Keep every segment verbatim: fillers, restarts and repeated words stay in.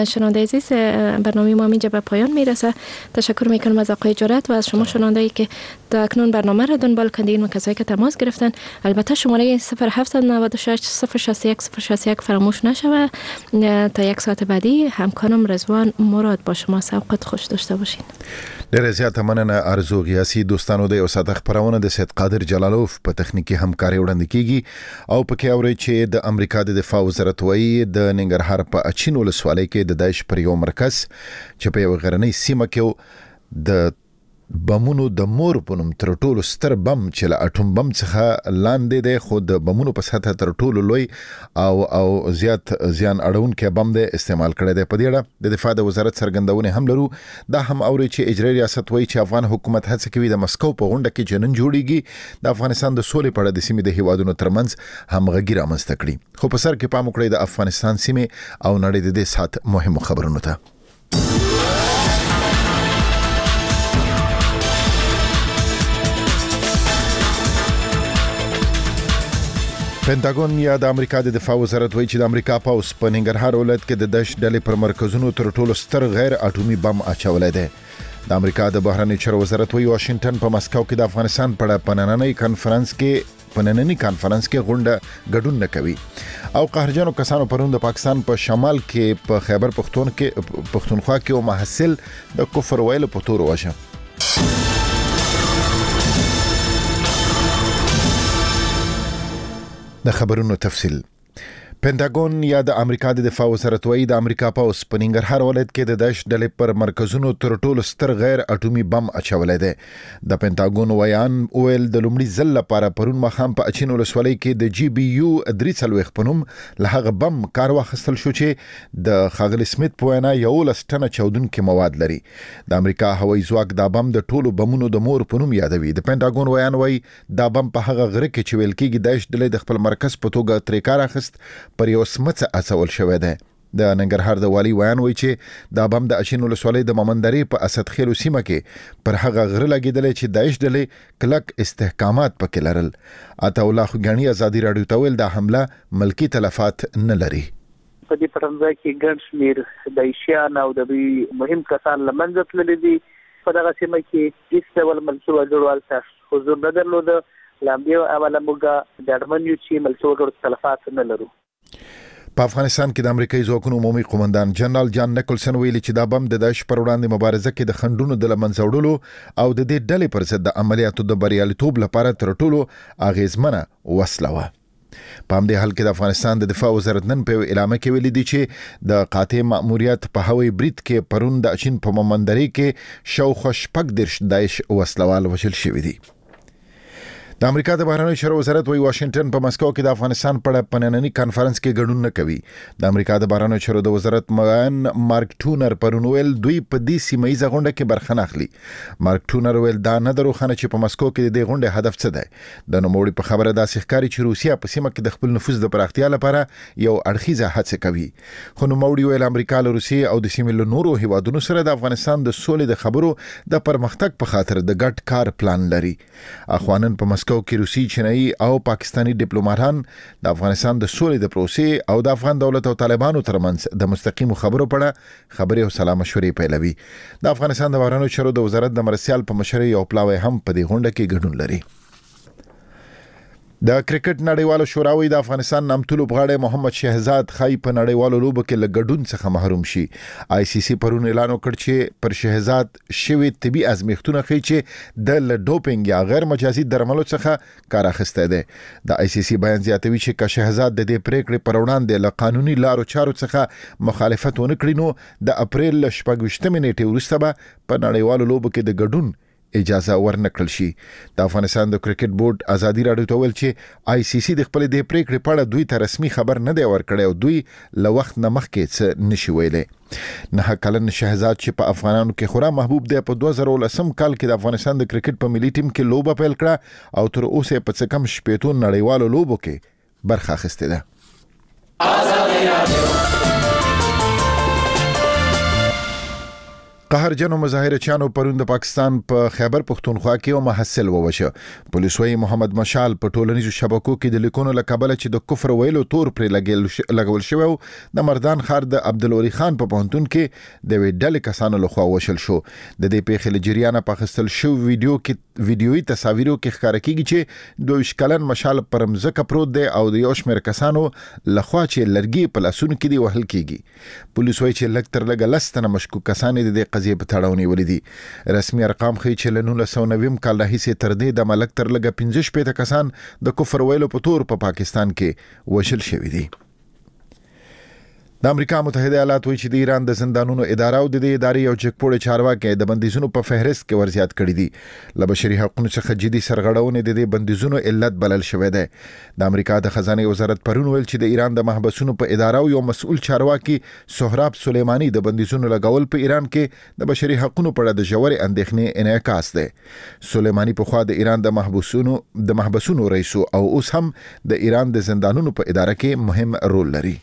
شنونده عزیز، برنامه ما اینجا به پایان میرسه. تشکر میکنم از آقای جرأت و از شما شنونده‌ای که تا اکنون برنامه را دنبال کردین و کسایی که تماس گرفتن. البته شماره صفر هفت نه شش صفر شصت یک صفر شصت یک فراموش نشود. تا یک ساعت بعدی همکارم رضوان مراد با شما. سوقت خوش داشته باشین. ډیره زیاته مننه ارزو غیاسی. دوستانو د اوسط خبرونه د سید قادر جلالوف په تخنیکی همکاري وړاندې کیږي او پکې اوري چې د امریکا د دفاع وزارت وایي د ننګرهار په اچین ولسوالۍ کې د داعش پر یو مرکز چې په یو غرنۍ سیمه کې د بمونو د مور په نوم تر ټولو ستر بم چې له اټوم بم څخه لاندې دی، خو د بمونو په سطح تر ټولو لوی او او زیات زیان اړونکی بم دی استعمال کړی دی. په دې اړه د دفاع د وزارت څرګندونې هم لرو. دا هم اوري چې اجرایي ریاست وایي چې افغان حکومت هڅه کوي د مسکو په غونډه کې جنن جوړیږي د افغانستان د سولې په اړه د سیمې د هیوادونو ترمنځ همغږي رامنځته کړي. خو په سر کې پام وکړئ د افغانستان سیمې او نړۍ د دې سات مهمو خبرونو ته. پینټاګون یا د امریکا د دفاع وزارت وایي چې د امریکا پوځ په ننګرهار ولایت کې د داعش ډلې پر مرکزونو تر ټولو ستر غیر اټومي بم اچولی دی. د امریکا د بهرنی چارو وزارت وایي واشنگټن په مسکو کې د افغانستان په اړه په نننۍ کانفرنس کې په نننۍ کانفرنس کې غونډه ګډون نه کوي. او قهرجنو کسانو پرون د پاکستان په شمال کې په خیبر پختون کې پختونخوا کې او محصل د کفر ویلو په تور وشه. د خبرونو تفصیل. پینټاګون یا د امریکا د دفاع وزارت وایي د امریکا پوځ په ننګرهار ولایت کې د داعش ډلې پر مرکزونو تر ټولو ستر غیر اټومي بم اچولی دی. د پینټاګون ویان اویل د لومړي ځل لپاره پرون ماښام په اچین ولسوالۍ کې د جی بي یو درې څلوېښت په نوم له هغه بم کار واخیستل شو چې د ښاغلي سمیت په وینا یولس ټنه چاودونکي مواد لري. د امریکا هوایي ځواک دا بم د ټولو بمونو د مور په نوم یادوي. د پینټاګون ویان وایي دا بم په هغه غره کې چې ویل کېږي داعش ډلې د خپل مرکز په توګه ترې کار اخیست پر یو سمڅه اچول شوی دی. د ننګرهار د والي ویان وایي چې دا بم د اچین ولسوالۍ د مومندرې په اسدخیلو سیمه کې پر هغه غره لګېدلی چې داعش ډلې کلک استحکامات پکې لرل. عطاالله خوږیاڼي ازادي راډیو ته ویل دا حمله ملکي تلفات نه لري. په دې پټنځای کې ګڼ شمېر داعشیان او د دوی مهم کسان له منځه تللي دي. په دغه سیمه کې هېڅ ډول ملکي وګړو هلته حضور نه درلوده. له همدې امله موږ ډاډمن یو چې ملکي وګړو تلفات نه لرو. په افغانستان کې د امریکایي ځواکونو عمومي قومندان جنرال جان نیکلسن ویلي چې دا بم د داعش پر وړاندې مبارزه کې د خنډونو د له منځه وړلو او د دې ډلې پر ضد د عملیاتو د بریالیتوب لپاره تر ټولو اغیزمنه وسله وه. په همدې حال کې د افغانستان د دفاع وزارت نن په اعلامیه کې ویلي دي چې د قاطع مأموریت په هوایي برید کې پرون د اچین په مومندرې کې شاوخوا شپږ دېرش داعش وسلوال وژل شوي دي. د امریکا د بهرنیو چارو وزارت وایي واشنگټن په مسکو کې د افغانستان په اړه په نننۍ کانفرنس کې ګډون نه کوي. د امریکا د بهرنیو چارو د وزارت معاون مارک ټونر پرون ویل دوی په دې سیمه ییزه غونډه کې برخه نه اخلي. مارک ټونر ویل دا نه د روښانه چې په مسکو کې د دې غونډې هدف څه دی. د نوموړي په خبره داسې ښکاري چې روسیه په سیمه کې د خپل نفوذ د پراختیا لپاره یو اړخیزه هڅه کوي. خو نوموړي ویل امریکا له روسیې او د سیمې له نورو هیوادونو سره د افغانستان د سولې د خبرو د پرمختګ په خاطر د ګډ کار پلان لري. اخوانن په مسکو کې روسي چینایي او پاکستانی ډیپلوماټان د افغانستان د سولې د پروسې او د افغان دولت او طالبانو ترمنځ د مستقیمو خبرو په اړه خبرې او سلا مشورې پیلوي. د افغانستان د بهرنیو چارو د وزارت د مرسیال په مشرۍ یو پلاوی هم په دې غونډه کې ګډون لري. د کرکټ نړیوالو شوراوي د افغانستان نامتو لوبغاړی محمد شهزاد خای په نړیوالو لوبو کې له ګډون څخه محروم شي. آی سی سی پرون اعلان وکړ چې پر شهزاد شوی طبي ازمیښتونه ښیي چې د له ډوپینګ یا غیر مجازي درملو څخه کار اخیستی دی. د آی سی سی بیان زیاتوي چې که شهزاد د دې پریکړې پر وړاندې له قانوني لارو چارو څخه مخالفت ونه کړي نو د اپریل له شپږ ویشتمې نیټې وروسته به په نړیوالو لوبو کې د ګډون اجازه ورنکړل شي. د افغانستان د کرکټ بورډ ازادي راډیو ته ویل چې آی سی سی د خپل د پریکړې په اړه دوی ته رسمي خبر نه دی ورکړی او دوی له وخت نه مخکې څه نشي ویلی. نه کلن شهزاد چې په افغانانو کې خورا محبوب دی په دوه زره ولسم کال کې د افغانستان د کرکټ په ملي ټیم کې لوبه پیل کړه او تر اوسه په څه کم شپېتو نړیوالو لوبو کې برخه اخیستې ده. قهرجنو مظاهرچیانو پرون د پاکستان په خیبر پختونخوا کې یو محصل ووشه. پولیس وايي محمد مشال په ټولنیزو شبکو کې د لیکونو لکبل چې د کفر ویلو تور پر لګول شوی د مردان ښار د عبدالوري خان په پوهنتون کې د وی ډلې کسانو لخوا وشل شو. د دې پیښې له جریانه په خستل شو ویډیو کې ویډیوي تصاویرو کې ښکاره کیږي چې دوه شکلن مشال پر مزه پروت دی او د یو شمېر کسانو لخوا چې لرګي په لاسونو کې دی وهل کیږي. پولیس وايي چې لږ تر لږه لس تنه مشکوک کسان د قضیه په تړاو نیولې دي. رسمي ارقام ښیي چې له نولس سوه نوي کال راهیسې تر دې د ملک تر لږه پنځه شپېته کسان د کفر ویلو په تور په پاکستان کې وشل شوي دي. د امریکا متحده ایالات وایي چې د ایران د زندانونو اداره او د دې ادارې یو چکپوړی چارواکي د بندیزونو په فهرست کې ورزیات کړي دي. له بشري حقوقو څخه جدي سرغړونې د دې بندیزونو علت بلل شوی دی. د امریکا د خزانه وزارت پرون ویل چې د ایران د محبسونو په اداره او یو مسؤل چارواکي سهراب سلیمانی د بندیزونو لګول په ایران کې د بشري حقوقو په اړه د ژورې اندېښنې انعکاس دی. سلیمانی په خوا د ایران د محبسونو د محبسونو رئیس او اوس هم د ایران د زندانونو په اداره کې مهم رول لري.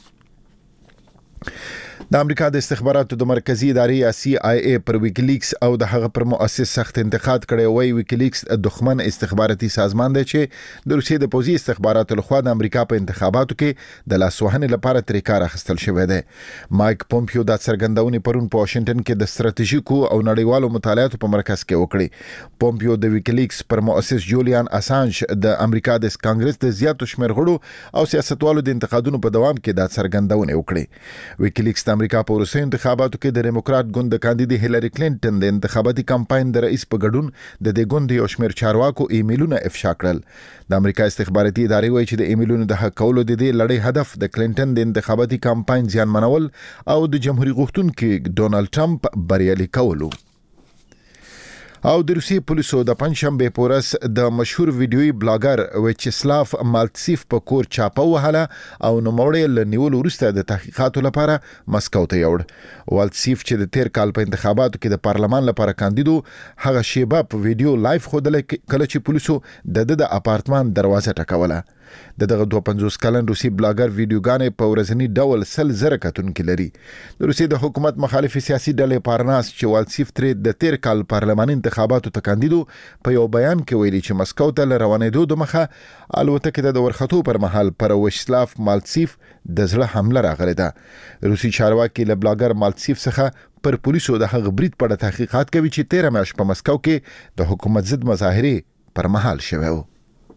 د امریکا د استخباراتو د مرکزی ادارې یا سی آی ای پر ویکیلیکس او د هغه پر مؤسس سخت انتقاد کړي. وای ویکیلیکس دښمن استخباراتي سازمان دی چې د روسیې د پوزي استخباراتو لخوا د امریکا په انتخاباتو کې د لاسوهنې لپاره طریقې کار اخیستل شوی دی. مایک پومپیو د څرګندونې پرون په واشنگټن کې د ستراتیژیکو او نړیوالو مطالعاتو په مرکز کې وکړي. پومپیو د ویکیلیکس پر مؤسس جولیان اسانج د امریکا د کانګرس د زیاتو شمېر غړو او سیاستوالو د انتقادونو په دوام کې د څرګندونې وکړي. ویکیلیکس د امریکا په وروستیو انتخاباتو کې د ډیموکرات ګوند د کاندید هیلری کلینټن د انتخاباتي کمپاین د رئیس په ګډون د دې ګوند یو شمېر چارواکو ایمیلونه افشا کړل. د امریکا استخباراتي ادارې وایي چې د ایمیلونو د حق کولو د دې لړۍ هدف د کلینټن د انتخاباتي کمپاین زیانمنول او د جمهوریت غوښتونکي ډونالد ټرمپ بریالي کولو. او د روسي پولیسو د پنځشنبه پورس د مشهور ویډیويي بلاګر ویچسلاف مالتسیف په کور چاپه وهله او نوموړی له نیول وروسته د تحقیقاتو لپاره مسکو ته یوړ. والتسیف چې د تیر کال په انتخاباتو کې د پارلمان لپاره کاندیدو هغه شیبه په ویډیو لایف خودل کله چې پولیسو د د اپارتمان دروازه ټکوله. د دغه دوه پنځوس کلن روسي بلاګر ویډیوګانې په ورځنی ډول سل زره کتونکي لري. د روسي د حکومت مخالف سیاسي ډلې پارناس چې والتسیف ترې د تیر کال پارلماني انتخاباتو ته کاندیدو په یو بیان کې ویلي چې مسکو ته له روانېدو د مخه الوتکې د ورختو پر مهال پر ویچسلاف مالتسیف د زړه حمله راغلې ده. روسي چارواکي له بلاګر مالتسیف څخه پر پولیسو د هغه برید په اړه تحقیقات کوي چې تیره میاشت په مسکو کې د حکومت ضد مظاهرې پر مهال شوی و.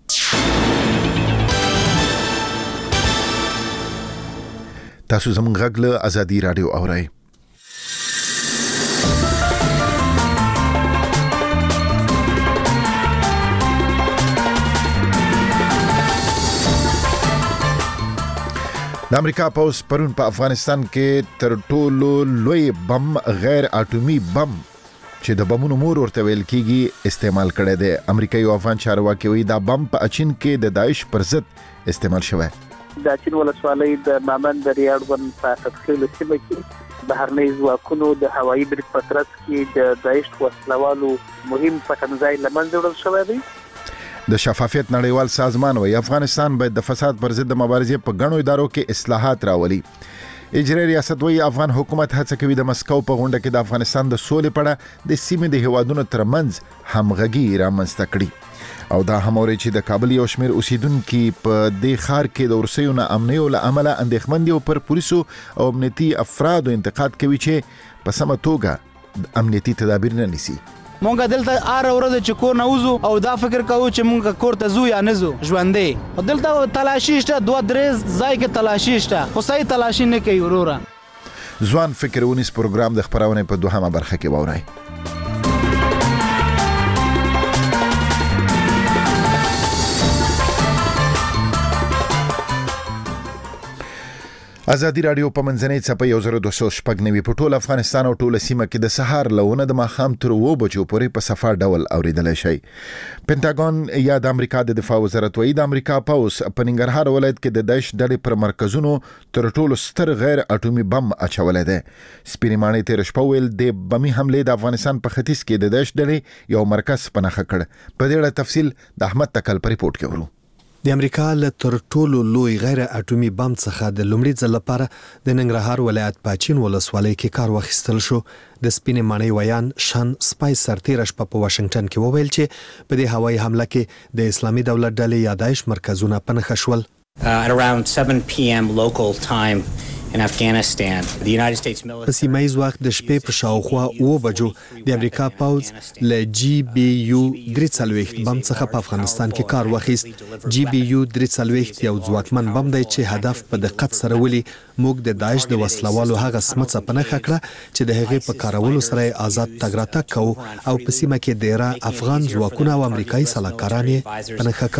تاسو زموږ غږ له ازادي رادیو اورئ. د امریکا پوز پرون په افغانستان کې تر ټولو لوی بم غیر اټومي بم چې د بمونو مور ورته ویل کیږي استعمال کړی دی. امریکایي او افغان چارواکي وایي دا بم په اچین کې د داعش پر ضد استعمال شوی. د اچین ولسوالۍ د مامن د ریاړ ون په تفصیل سیمه کې بهرنۍ ځواکونو د هوایي برید په ترڅ کې د داعش وسلوالو مهم پټنځای له منځه وړل شوی دی. د شفافیت نړیوال سازمان وایي افغانستان باید د فساد پر ضد مبارزې په غنو ادارو کې اصلاحات راولي. اجرایي ریاست وایي افغان حکومت هڅه کوي د مسکو په غونډه کې د افغانستان د سولې په اړه د سیمې د هیوادونو ترمنځ همغږي رامنځته کړي. او دا هموري چې د کابل یو شمېر اوسیدونکو په دې ښار کې د ورسېو نه امنیو له عمله اندېښمن دي او پر پولیسو او امنیتي افرادو انتقاد کوي چې په سمه توګه امنیتي تدابیر نه نیسي. مونږ دلته ار ورځ چې کور نه وځو او دا فکر کوو چې مونږ کور ته ځو یا نه ځو ژوندې. او دلته تلاشي شته دوه درې ځای کې تلاشي شته خو صحیح تلاشي نه کوي وروره. ځوان فکر ونیس پروګرام د خبرونه په دوهمه برخه کې ووري. ازادي رادیو په منځنۍ څپه یو زر دوه سوه شپږ نوي په ټول افغانستان او ټول سیمه کې د سهار لونه د ماښام تر اوه بجو پورې په صفا ډول اوریدلای شي. پینټاګون یا د امریکا د دفاع وزارت وایي د امریکا پوز په ننګرهار ولایت کې د داعش ډلې پر مرکزونو تر ټولو ستر غیر اټومي بم اچولای دی. سپینمانې تیر شپه ویل د بمي حمله د افغانستان په ختیځ کې د داعش ډلې یو مرکز پنهخه کړ. په دې اړه تفصیل د احمد تکل پر ریپورت کې ورو. د امریکا له تر ټولو لوی غیر اټومي بم څخه د لومړي ځل لپاره د ننګرهار ولایت پاچین ولسوالۍ کې کار واخیستل شو. د سپینې ماڼۍ ویان شان سپایس سرتیره شپه په واشنگټن کې وویل چې په دې هوایي حمله کې د اسلامي دولت ډلې یا داعش مرکزونه په نښه شول. Uh, at around seven p.m. local time in Afghanistan, the United States military... په سیمه ییز وخت د شپې په شاوخوا اوه بجو د امریکا پوځ له جی بی یو درې څلوېښت بم څخه په افغانستان کې کار واخیست. جی بی یو درې څلوېښت یو ځواکمن بم دی چې هدف په دقت سره ولي موږ د داعش د وسلوالو هغه سمڅه په نښه کړه چې د هغې په کارولو سره آزاد تګ راتګ کوو او په سیمه کې ډیره افغان ځواکونه او امریکایي سلاکاران یې په نښه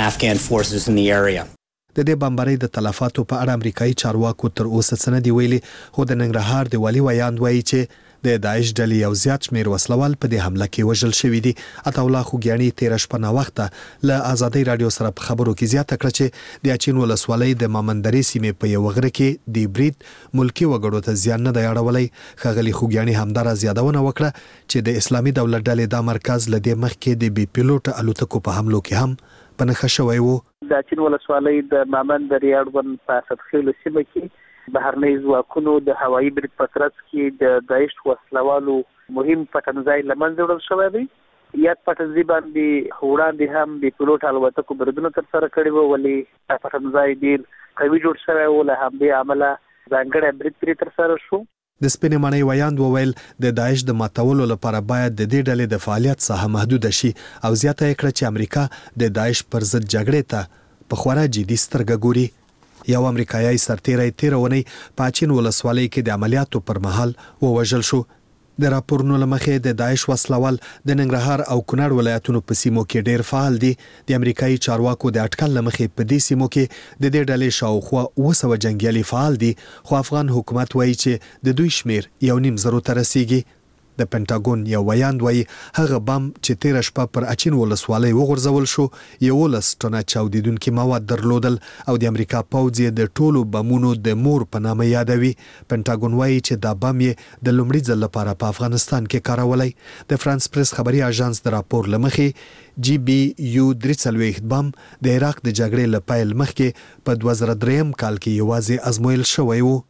کول. د دې بمبارۍ د تلفاتو په اړه امریکایي چارواکو تر اوسه څه نه دي ویلي، خو د ننګرهار د والي ویاند وایي چې د داعش ډلې یو زیات شمېر وسلوال په دې حمله کې وژل شوي دي. عطاالله خوږیاڼي تېره شپه ناوخته له ازادۍ راډیو سره په خبرو کې زیاته کړه چې د اچین ولسوالۍ د مامندرې سیمې په یو غره کې د برید ملکي وګړو ته زیان نه دی اړولی. ښاغلي خوږیاڼي همداراز یادونه وکړه چې د اسلامي دولت ډلې دا مرکز له دې مخکې د بې پیلوټه الوتکو په حملو کې هم په نښه شوی و. د اچین ولسوالۍ د مامندرې اړوند په اسدخیلو سیمه کې بهرنۍ ځواکونو د هوایي برید په ترڅ کې د داعش وسلوالو مهم پټنځای له منځه وړل شوی دی. یاد پټنځای باندې وړاندې هم د پیلوټ الوتکو بریدونه ترسره کړي وو، ولې پټنځای ډېر قوي جوړ شوی و، له همدې امله ځانګړی برید پرې ترسره شو. د سپینې ماڼۍ ویاند وویل د داعش د ماتولو لپاره باید د دې ډلې د فعالیت ساحه محدوده شي او زیاته یې کړه چې امریکا د داعش پر ضد جګړې ته په خورا جدي سترګه ګوري. یو امریکایي سرتیری تېره اونۍ په اچین ولسوالۍ کې د عملیاتو پر مهال ووژل شو. د راپورونو له مخې د داعش وسلوال د ننګرهار او کونړ ولایتونو په سیمو کې ډېر فعال دي. د امریکایي چارواکو د اټکل له مخې په دې سیمو کې د دې ډلې شاوخوا اوه سوه جنګیالي فعال دي، خو افغان حکومت وایي چې د دوی شمیر یو نیم زرو ته رسیږي. د پنټاګون یو ویاند وایي هغه بم چې تېره شپه پر اچین ولسوالۍ وغورځول شو یولس ټنه چاودېدونکي مواد درلودل او د امریکا پوځ یې د ټولو بمونو د مور په نامه یادوي. پنټاګون وایي چې دا بم یې د لومړي ځل لپاره په افغانستان کې کارولی. د فرانس پریس خبري اژانس د راپور له مخې جی بی یو درې څلوېښت بم د عراق د جګړې له پیل مخکې په دوه زره درېیم کال کې یوازې ازمویل شوی و.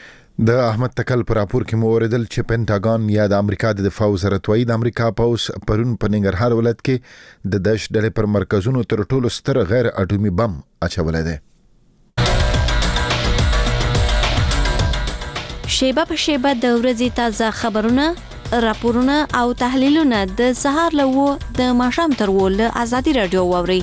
د احمد تکل پر راپور کې مو اوریدل چې پینټاګون یا د امریکا د دفاع وزارت وايي د امریکا پوځ پرون په ننګرهار ولایت کې د داعش ډلې پر مرکزونو تر ټولو ستر غیر اټومي بم اچولی دی. شیبه په شیبه د ورځې تازه خبرونه، راپورونه او تحلیلونه د سهار له اوه د ماښام تر اوه له ازادي راډیو واورئ.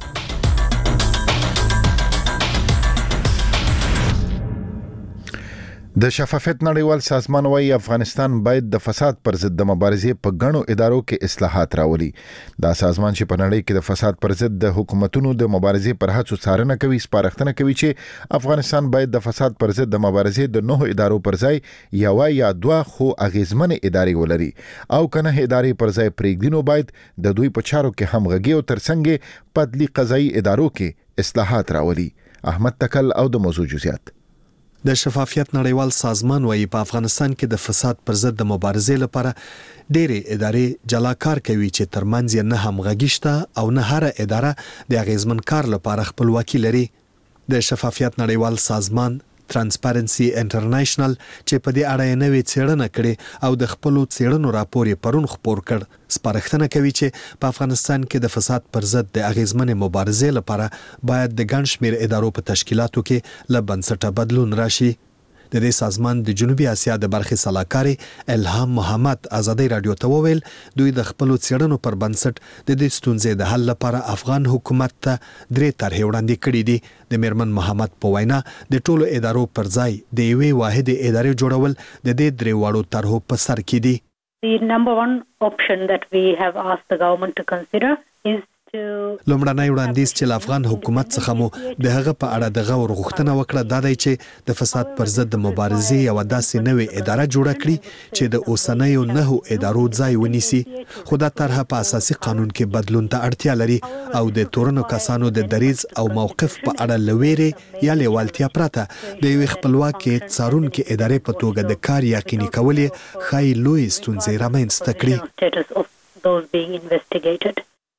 د شفافیت نړیوال سازمان وايي افغانستان باید د فساد پر ضد د مبارزې په غنو ادارو کې اصلاحات راولي. دا سازمان چې په نړۍ کې د فساد پر ضد د حکومتونو د مبارزې پر هڅو څارنه کوي، سپارښتنه کوي چې افغانستان باید د فساد پر ضد د مبارزې د نهو ادارو پر ځای یو یا دوه خو اغیزمنې ادارې ولري او کنه ادارې پر ځای پرېږدي، نو باید د دوی په چارو کې همغږي او ترڅنګ په عدلي قضایي ادارو کې اصلاحات راولي. احمد تکل او د موضوع جزئیات. د شفافیت نړیوال سازمان وايي په افغانستان کې د فساد پر ضد د مبارزې لپاره ډېرې ادارې جلا کار کوي چې ترمنځ یې نه همغږي شته او نه هره اداره د اغیزمن کار لپاره خپلواکي لري. د شفافیت نړیوال سازمان ترانسپیرنسي انټرنیشنل چې په دې اړه یې نوې څېړنه کړې او د خپلو څېړنو راپور یې پرون خپور کړ، سپارښتنه کوي چې په افغانستان کې د فساد پر ضد د اغیزمنې مبارزې لپاره باید د ګڼ شمېر ادارو په تشکیلاتو کې له بنسټه بدلون راشي. د دې سازمان د جنوبي اسیا د برخې سلاکاري الهام محمد ازادۍ راډیو ته وویل دوی د خپلو څېړنو پر بنسټ د دې ستونزې د حل لپاره افغان حکومت ته درې طرحې وړاندې کړي دي. د میرمن محمد په وینا د ټولو ادارو پر ځای د یوې واحدې ادارې جوړول د دې درې واړو طرحو په سر کې دي. The number one option that we have asked the government to consider is لومړنی وړاندیز چې له افغان حکومت څخه مو د هغه په اړه د غور غوښتنه وکړه دا دی چې د فساد پر ضد د مبارزې یوه داسې نوې اداره جوړه کړي چې د اوسنیو نهو ادارو ځای ونیسي، خو دا طرحه په اساسي قانون کې بدلون ته اړتیا لري او د تورنو کسانو د دریځ او موقف په اړه له ویرې یا لیوالتیا پرته د یوې خپلواکې څارونکې ادارې په توګه د کار یقیني کول یې ښایي لویې ستونزې رامنځته کړي.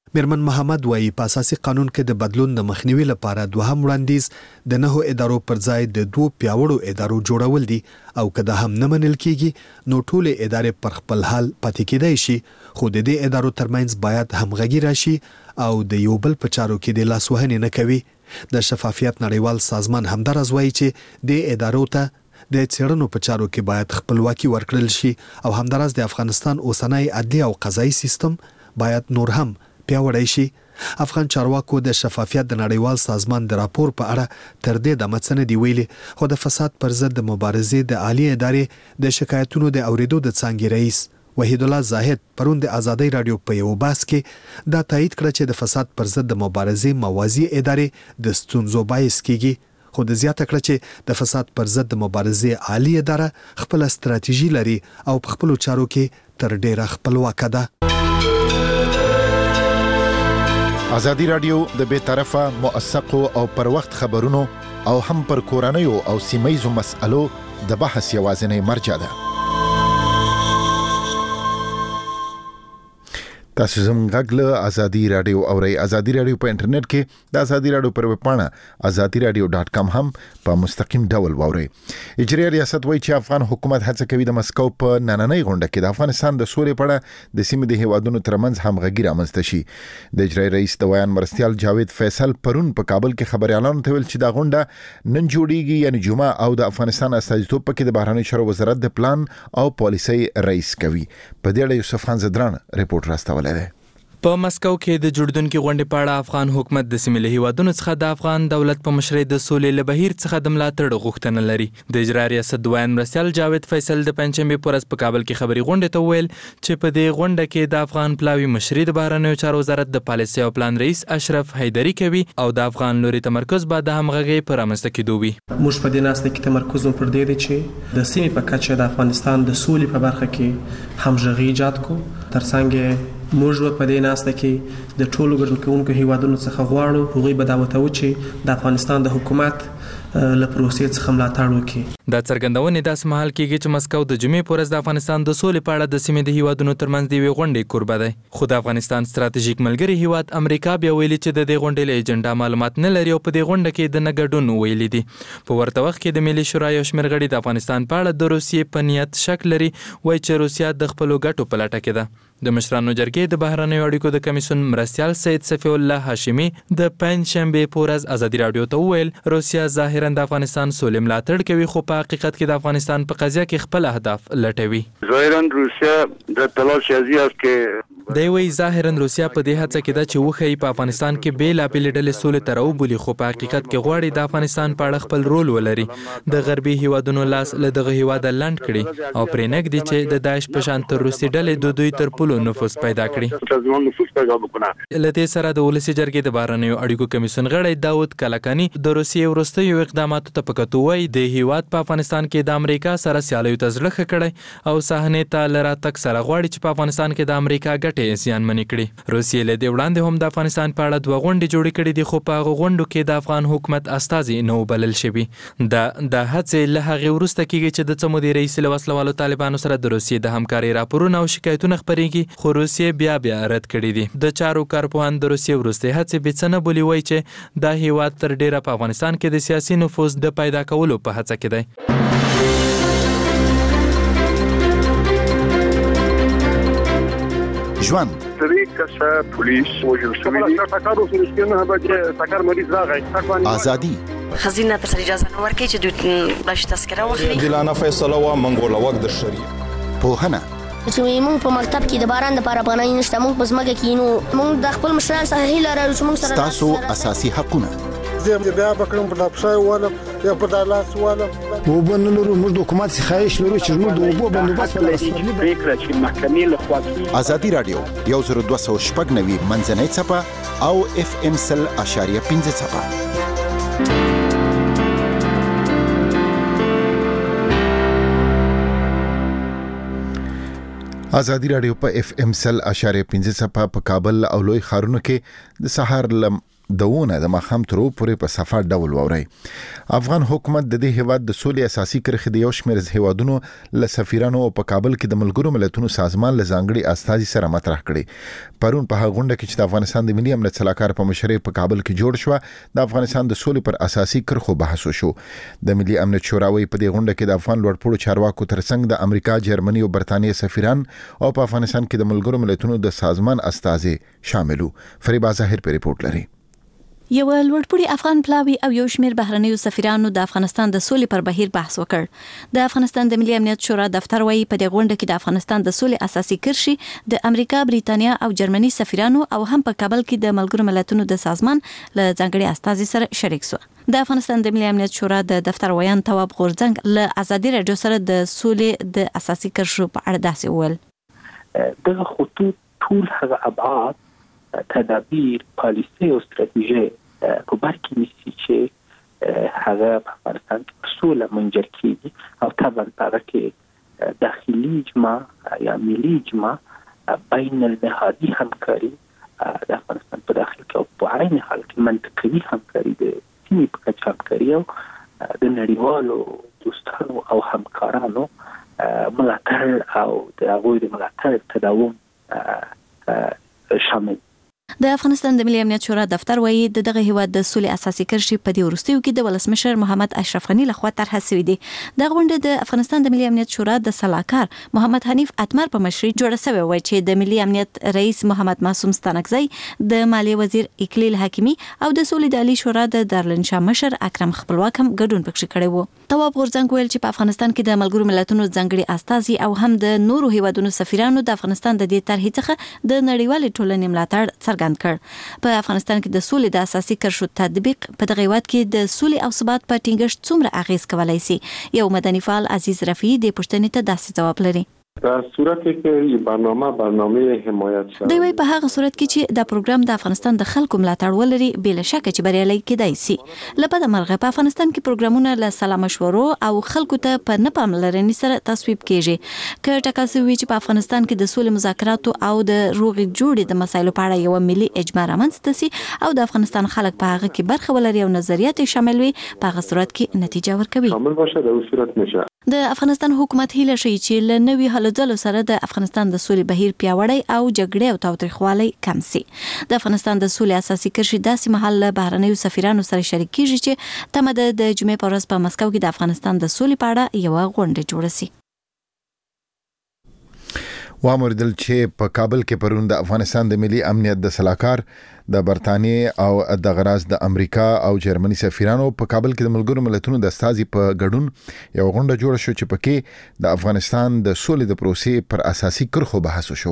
میرمن محمد وایي په اساسي قانون کې د بدلون د مخنیوي لپاره دوهم وړاندیز د نهو ادارو پر ځای د دوه پیاوړو ادارو جوړول دي او که دا هم نه منل کیږي نو ټول ادارې پر خپل حال پاتې کېدای شي، خو د دې ادارو ترمنځ باید همغږي راشي او د یو بل په چارو کې د لاسوهنې نه کوي. د شفافیت نړیوال سازمان همدارز وایي چې د ادارو ته د څېړنو په چارو کې باید خپلواکي ورکړل شي او همدارز د افغانستان اوسنی عدلي او قضایي سیستم باید نور هم پیاوړی شي. افغان چارواکو د شفافیت د نړیوال سازمان د راپور په اړه تر دې د مڅنه دی ویلي، خو د فساد پر ضد د مبارزې د عالی ادارې د شکایتونو د اوریدو د څانګې رئیس وحید الله زاهد پرون د آزادۍ رادیو په یو بحث کې دا تایید کړ چې د فساد پر ضد د مبارزې موازی ادارې د ستونزو باعث کیږي، خو د زیاته کړ چې د فساد پر ضد د مبارزې عالی اداره خپل ستراتیژي لري او په خپل چارو کې تر ډیره خپلواکه ده. ازادي رادیو د بے طرفه موثقو او پر وخت خبرونو او هم پر کورنیو او سیمایزو مسألو د بحث یوازینی مرجع ده. تاسو زموږ غږ له ازادي رادیو اورئ. ازادي رادیو په انټرنیټ کې د ازادي رادیو پر ویب پاڼه ازادي رادیو ډاټ کام هم په مستقیم ډول واورئ. اجرایي ریاست وایي چې افغان حکومت هڅه کوي د مسکو په نننۍ غونډه کې د افغانستان د سولې په اړه د سیمې د هیوادونو ترمنځ همغږي رامنځته شي. د اجرایي رئیس د ویان مرستیال جاوید فیصل پرون په کابل کې خبريالانو ته ویل چې دا غونډه نن جوړیږي، یعنی جمعه، او د افغانستان استازیتوب پکې د بهرنی چارو وزارت د پلان او پالیسۍ رئیس کوي. په دې اړه یوسف خان زدران رپورټ راستولی. په مسکو کې د جوړدونکو غونډې په اړه افغان حکومت د سیمې له هیوادونو څخه د افغان دولت په مشرۍ د سولې له بهیر څخه د ملاتړ غوښتنه لري. د اجرایي ریاست د ویان مرستیال جاوید فیصل د پنځمې په ورځ په کابل کې خبري غونډې ته وویل چې په دې غونډه کې د افغان پلاوي مشري د بهرنیو چارو وزارت د پالیسۍ او پلان رئیس اشرف حیدري کوي او د افغان لوري تمرکز به د همغږۍ پر رامنځته کېدو وي. موږ په دې ناسته کې تمرکز پر دې دی چې د سیمې په کچه د افغانستان د سولې په برخه کې همغږي ایجاد کو. ترڅنګ موږ په دې ناسته کې د ټولو ګډونکو هیوادونو څخه غواړو هغوی به دا وتاو چې د افغانستان د حکومت له پروسې څخه ملاتړ وکړي. دا څرګندونې داسې مهال کېږي چې مسکو د جمعې په ورځ د افغانستان د سولې په اړه د سیمې د هیوادونو ترمنځ د یوې غونډې کوربه دی، خو د افغانستان ستراتیژیک ملګری هیواد امریکا بیا ویلي چې د دې غونډې له ایجنډا معلومات نه لري او په دې غونډه کې د نه ګډون ویلي دي. په ورته وخت کې د ملي شورا یو شمېر غړي د افغانستان په اړه د روسیې په نیت شک لري، وایي چې روسیه د خپلو ګټو په لټه کې ده. د مشرانو جرګې د بهرنیو اړیکو د کمیسیون مرستیال سید صفی الله هاشمي د پنځشنبې په ورځ ازادي رادیو ته وویل روسیه ظاهرا د افغانستان سولې ملاتړ کوي، خو په حقیقت کې د افغانستان په قضیه کې خپل اهداف لټوي. ظاهرا روسیه د تلاش ازي است که دی وی ظاهرا روسیه په دې هڅه کې ده چې وښیي په افغانستان کې بېلابېلې ډلې سولې ته راوبولي، خو په حقیقت کې غواړي د افغانستان په اړه خپل رول ولري، د غربي هیوادونو لاس له دغه هیواده لنډ کړي او پرې نږدي چې د داعش په شان تروریستي ډلې د دوی تر پولو نفوذ پیدا کړي. له دې سره د ولسي جرګې د بهرنیو اړیکو کمیسیون غړی داود کلکاني د روسیې وروستیو اقداماتو ته په کتو وایي د هیواد په افغانستان کې د امریکا سره سیالیو ته زړه ښه کړی او صحنې ته له راتګ سره غواړي چې په افغانستان کې د امریکا ګټې زیانمنې کړي. روسیې له دې وړاندې هم د افغانستان په اړه دوه غونډې جوړې کړې دي، خو په هغو غونډو کې د افغان حکومت استازي نه وبلل شوي. دا د هڅې له هغې وروسته کېږي چې د څه مودې رئیس له وسلوالو طالبانو سره د روسیې د همکارۍ راپورونه او شکایتونه خپرېږي، خو روسیې بیا بیا رد کړي دي. د چارو کارپوهان د روسیې وروستۍ هڅې بې څه نه بولي، وایي چې دا هیواد تر ډیره په افغانستان کې د سیاسي نفوذ د پیدا کولو په هڅه کې دی. ژوند پولیس وژل شوي ازادي خزینه تر اجازه نه ورکړي چې دوی بلش تذکره واخلي. عادلانه فیصله وا منګوله وخت د شریعت پوهنه چې موږ په مکتب کې د باران لپاره پناه نشته، موږ په ځمکه کې نو موږ د خپل مشران څخه هیله لرو چې موږ سره تاسو اساسي حقونه زه بیا بکرم په لپسای ولم یا په دالاس ولم وبنلو موږ د حکومت څخه خواهش لرو چې موږ د وبو بندوبست لري فکر چې محکمې له خوا ازادي رادیو یو زر دوه سوه شپږ نوي منځنۍ څپه او اف ام سل اشاریه پنځه څپه. ازادي رادیو په اف ام سل اشاریه پنځه څپه په کابل او لوی ښارونو کې د سهار لم دونه د مخام ترو پورې په صفه ډول ووري. افغان حکومت د دې هیواد د سولې اساسي کرښې د یو شمېر هیوادونو له سفیرانو په کابل کې د ملګرو ملتونو سازمان له ځانګړي استازي سره مطرح کړي. پرون په هغه غونډه کې چې د افغانستان د ملي امنیت سلاکار په مشرۍ په کابل کې جوړ شو د افغانستان د سولې پر اساسي کرښو بحث وشو. د ملي امنیت شوراوي په دې غونډه کې د افغان لوړپوړو چارواکو ترڅنګ د امریکا، جرمني او برتانیې سفیران او په افغانستان کې د ملګرو ملتونو د سازمان استازي شاملو. فریبا ظاهر په ریپورت لري. یو لوړپوړي افغان پلاوی او یو شمېر بهرنیو سفیرانو د افغانستان د سولې پر بهیر بحث وکړ. د افغانستان د ملي امنیت شورا دفتر وايي په دې غونډه کې د افغانستان د سولې اساسي کرښې د امریکا، بریتانیا او جرمني سفیرانو او هم په کابل کې د ملګرو ملتونو د سازمان له ځانګړي استازي سره شریک شو. د افغانستان د ملي امنیت شورا د دفتر ویان تواب غورځنګ له ازادي رادیو سره د سولې د اساسي کرښو په اړه داسې وویل. دغه خطوط ټول هغه ابعاد، تدابیر، پالیسي او ستراتیژي په بر کې نیسي چې هغه په افغانستان کې په سوله منجر کیږي او طبعا هغه کې داخلي اجماع یا ملي اجماع بین النهادي همکاري د افغانستان په داخل کې او په عین حال کې منطقوي همکاري د سیمې په کچه همکاري او د نړیوالو دوستانو او همکارانو ملاتړ او د هغوی د ملاتړ تداوم شامل. د افغانستان د ملي امنیت شورا دفتر وايي د دغه هیواد د سولې اساسي کرښې په دې وروستیو کې د ولسمشر محمد اشرف غني لخوا طرح شوې دي. د غونډه د افغانستان د ملي امنیت شورا د سلاکار محمد حنیف اتمر په مشرۍ جوړه شوې و چې د ملي امنیت رئیس محمد معصوم ستانکزی، د مالیې وزیر اکلیل حکیمی او د سولې د عالی شورا د دارالانشا مشر اکرم خپلواک هم ګډون پکښې کړی وو. تواب غورځنګ ویل چې په افغانستان کې د ملګرو ملتونو ځانګړي استازي او هم د نورو هیوادونو سفیرانو د افغانستان د دې طرحې څخه د نړیوالې ټولنې ملاتړ څرګند کړ. په افغانستان کې د سولې د اساسي کرښو تطبیق په دغه هیواد کې د سولې او ثبات په ټینګښت څومره اغیز کولای شي؟ یو مدني فعال عزیز رفیعي د پوښتنې ته داسې جواب لري. در صورتی که برنامه برنامه حمایت شد دوی په هغه صورت کې چې دا پروګرام د افغانستان د خلکو ملاتړ ولري بل شک چې بریالي کېدای شي. لپاره مرغه په افغانستان کې پروګرامونه له سلا مشورو او خلکو ته په نه پاملرنې سره تصویب کیږي. که ټاکل شوی چې په افغانستان کې د سولې مذاکرات او د روغې جوړې د مسایلو په اړه یو ملي اجماع رامنځته شي او د افغانستان خلک په هغه کې برخه ولري او نظریات شامل وي، په هغه صورت کې نتیجه ورکوي. شامل باشه د صورت نشه. د افغانستان حکومت هیله شي چې له نوي هلو ځلو سره د افغانستان د سولې بهیر پیاوړی او جګړې او تاوتریخوالی کم شي. د افغانستان د سولې اساسي کرښې داسې مهال له بهرنیو سفیرانو سره شریک کیږي چې تمه ده د جمعې په ورځ په مسکو کې د افغانستان د سولې په اړه یوه غونډه جوړه شي. وامردل چې په کابل کې پرون د افغانستان د ملي امنیت د سلاکار د برتانیې او د غراز د امریکا او جرمني سفیرانو په کابل کې د ملګرو ملتونو د استازي په ګډون یو غونډه جوړه شو چې پکې د افغانستان د سولې د پروسې پر اساسي کرښو بحث وشو.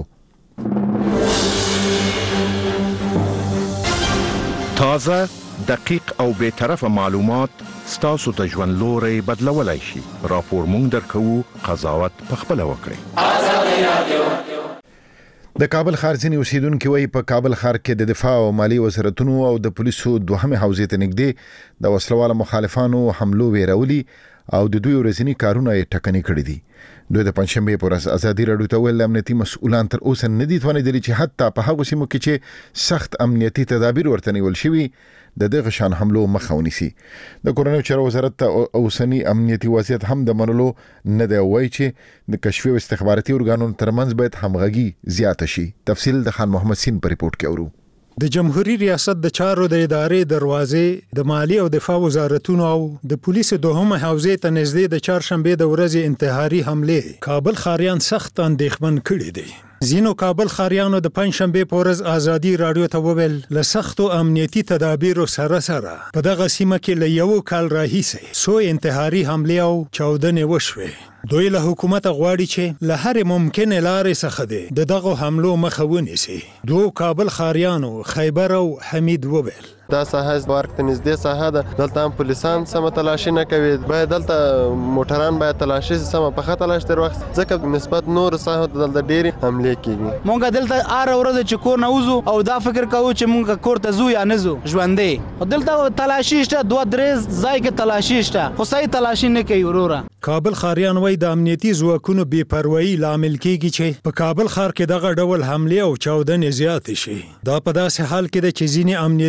تازه، دقیق او بے طرفه معلومات ستاسو ته ژوند لوري بدلولای شي. راپور مونږ درکو، قضاوت په خپل وکړئ. آزادي رادیو. د کابل ښار ځینې اوسیدونکي وایي په کابل ښار کې د دفاع او مالی وزارتونو او د پولیسو دوهمې حوزې ته نږدې د وسلوالو مخالفانو حملو ویرولي او د دوی ورځني کارونه یې ټکنۍ کړي دي. دوی د پنځشنبې په ورځ ازادي راډیو ته ویل امنیتي مسؤلان تر اوسه نه دي توانېدلي چې حتی په هغو سیمو کې چې سخت امنیتي تدابیر ورته نیول شوي د دغه شان حملو مخه ونیسي. د کورنیو چارو وزارت ته اوسنی امنیتي وضعیت هم د منلو نه دی، وایي چې د کشفي او استخباراتي ارګانونو ترمنځ باید همغږي زیاته شي. تفصیل د خان محمد سین په ریپورت کې اورو. د جمهوریت ریاست د چارو د ادارې دروازې د مالی او دفاع وزارتونو او د پولیسو دوهمه حوزې ته نږدې د چهارشنبې د ورځې انتحاري حمله کابل ښاریان سخت اندېښمن کړي دي. زینو کابل ښاریانو د پنځشنبې په ورځ ازادي راډیو ته وویل له سختو امنیتي تدابیرو سره سره په دغه سیمه کې له یو کال راهیسې څو انتحاري حملې او چاودنې وشوې. دوی له حکومت غواړي چې له هر ممکن لارې څخه دی د دغه حملو مخه ونیسي. دوه کابل ښاریانو خیبر او حمید وویل دا ساحه ورک ته نږدې ساحه ده، دلته هم پولیسان سمه تلاشي نه کوي، باید دلته موټران باید تلاشي سمه په ښه تلاش تر وخت ځکه نسبت نور ساحو ته دلته ډېرې حملې کېږي. مونږ دلته هره ورځ چې کور نه وځو او دا فکر کوو چې مونږ کور ته ځو یا نه ځو ژوندی. دلته تلاشي شته، دوه درې ځای کې تلاشي شته، خو صحیح تلاشي نه کوي وروره. کابل ښاریان وایي د امنیتي ځواکونو بې پروایي لامل کېږي چې په کابل ښار کې دغه ډول حملې او چاودنې زیاتې شي. دا په داسې حال کې ده چې ځینې امنیتي کار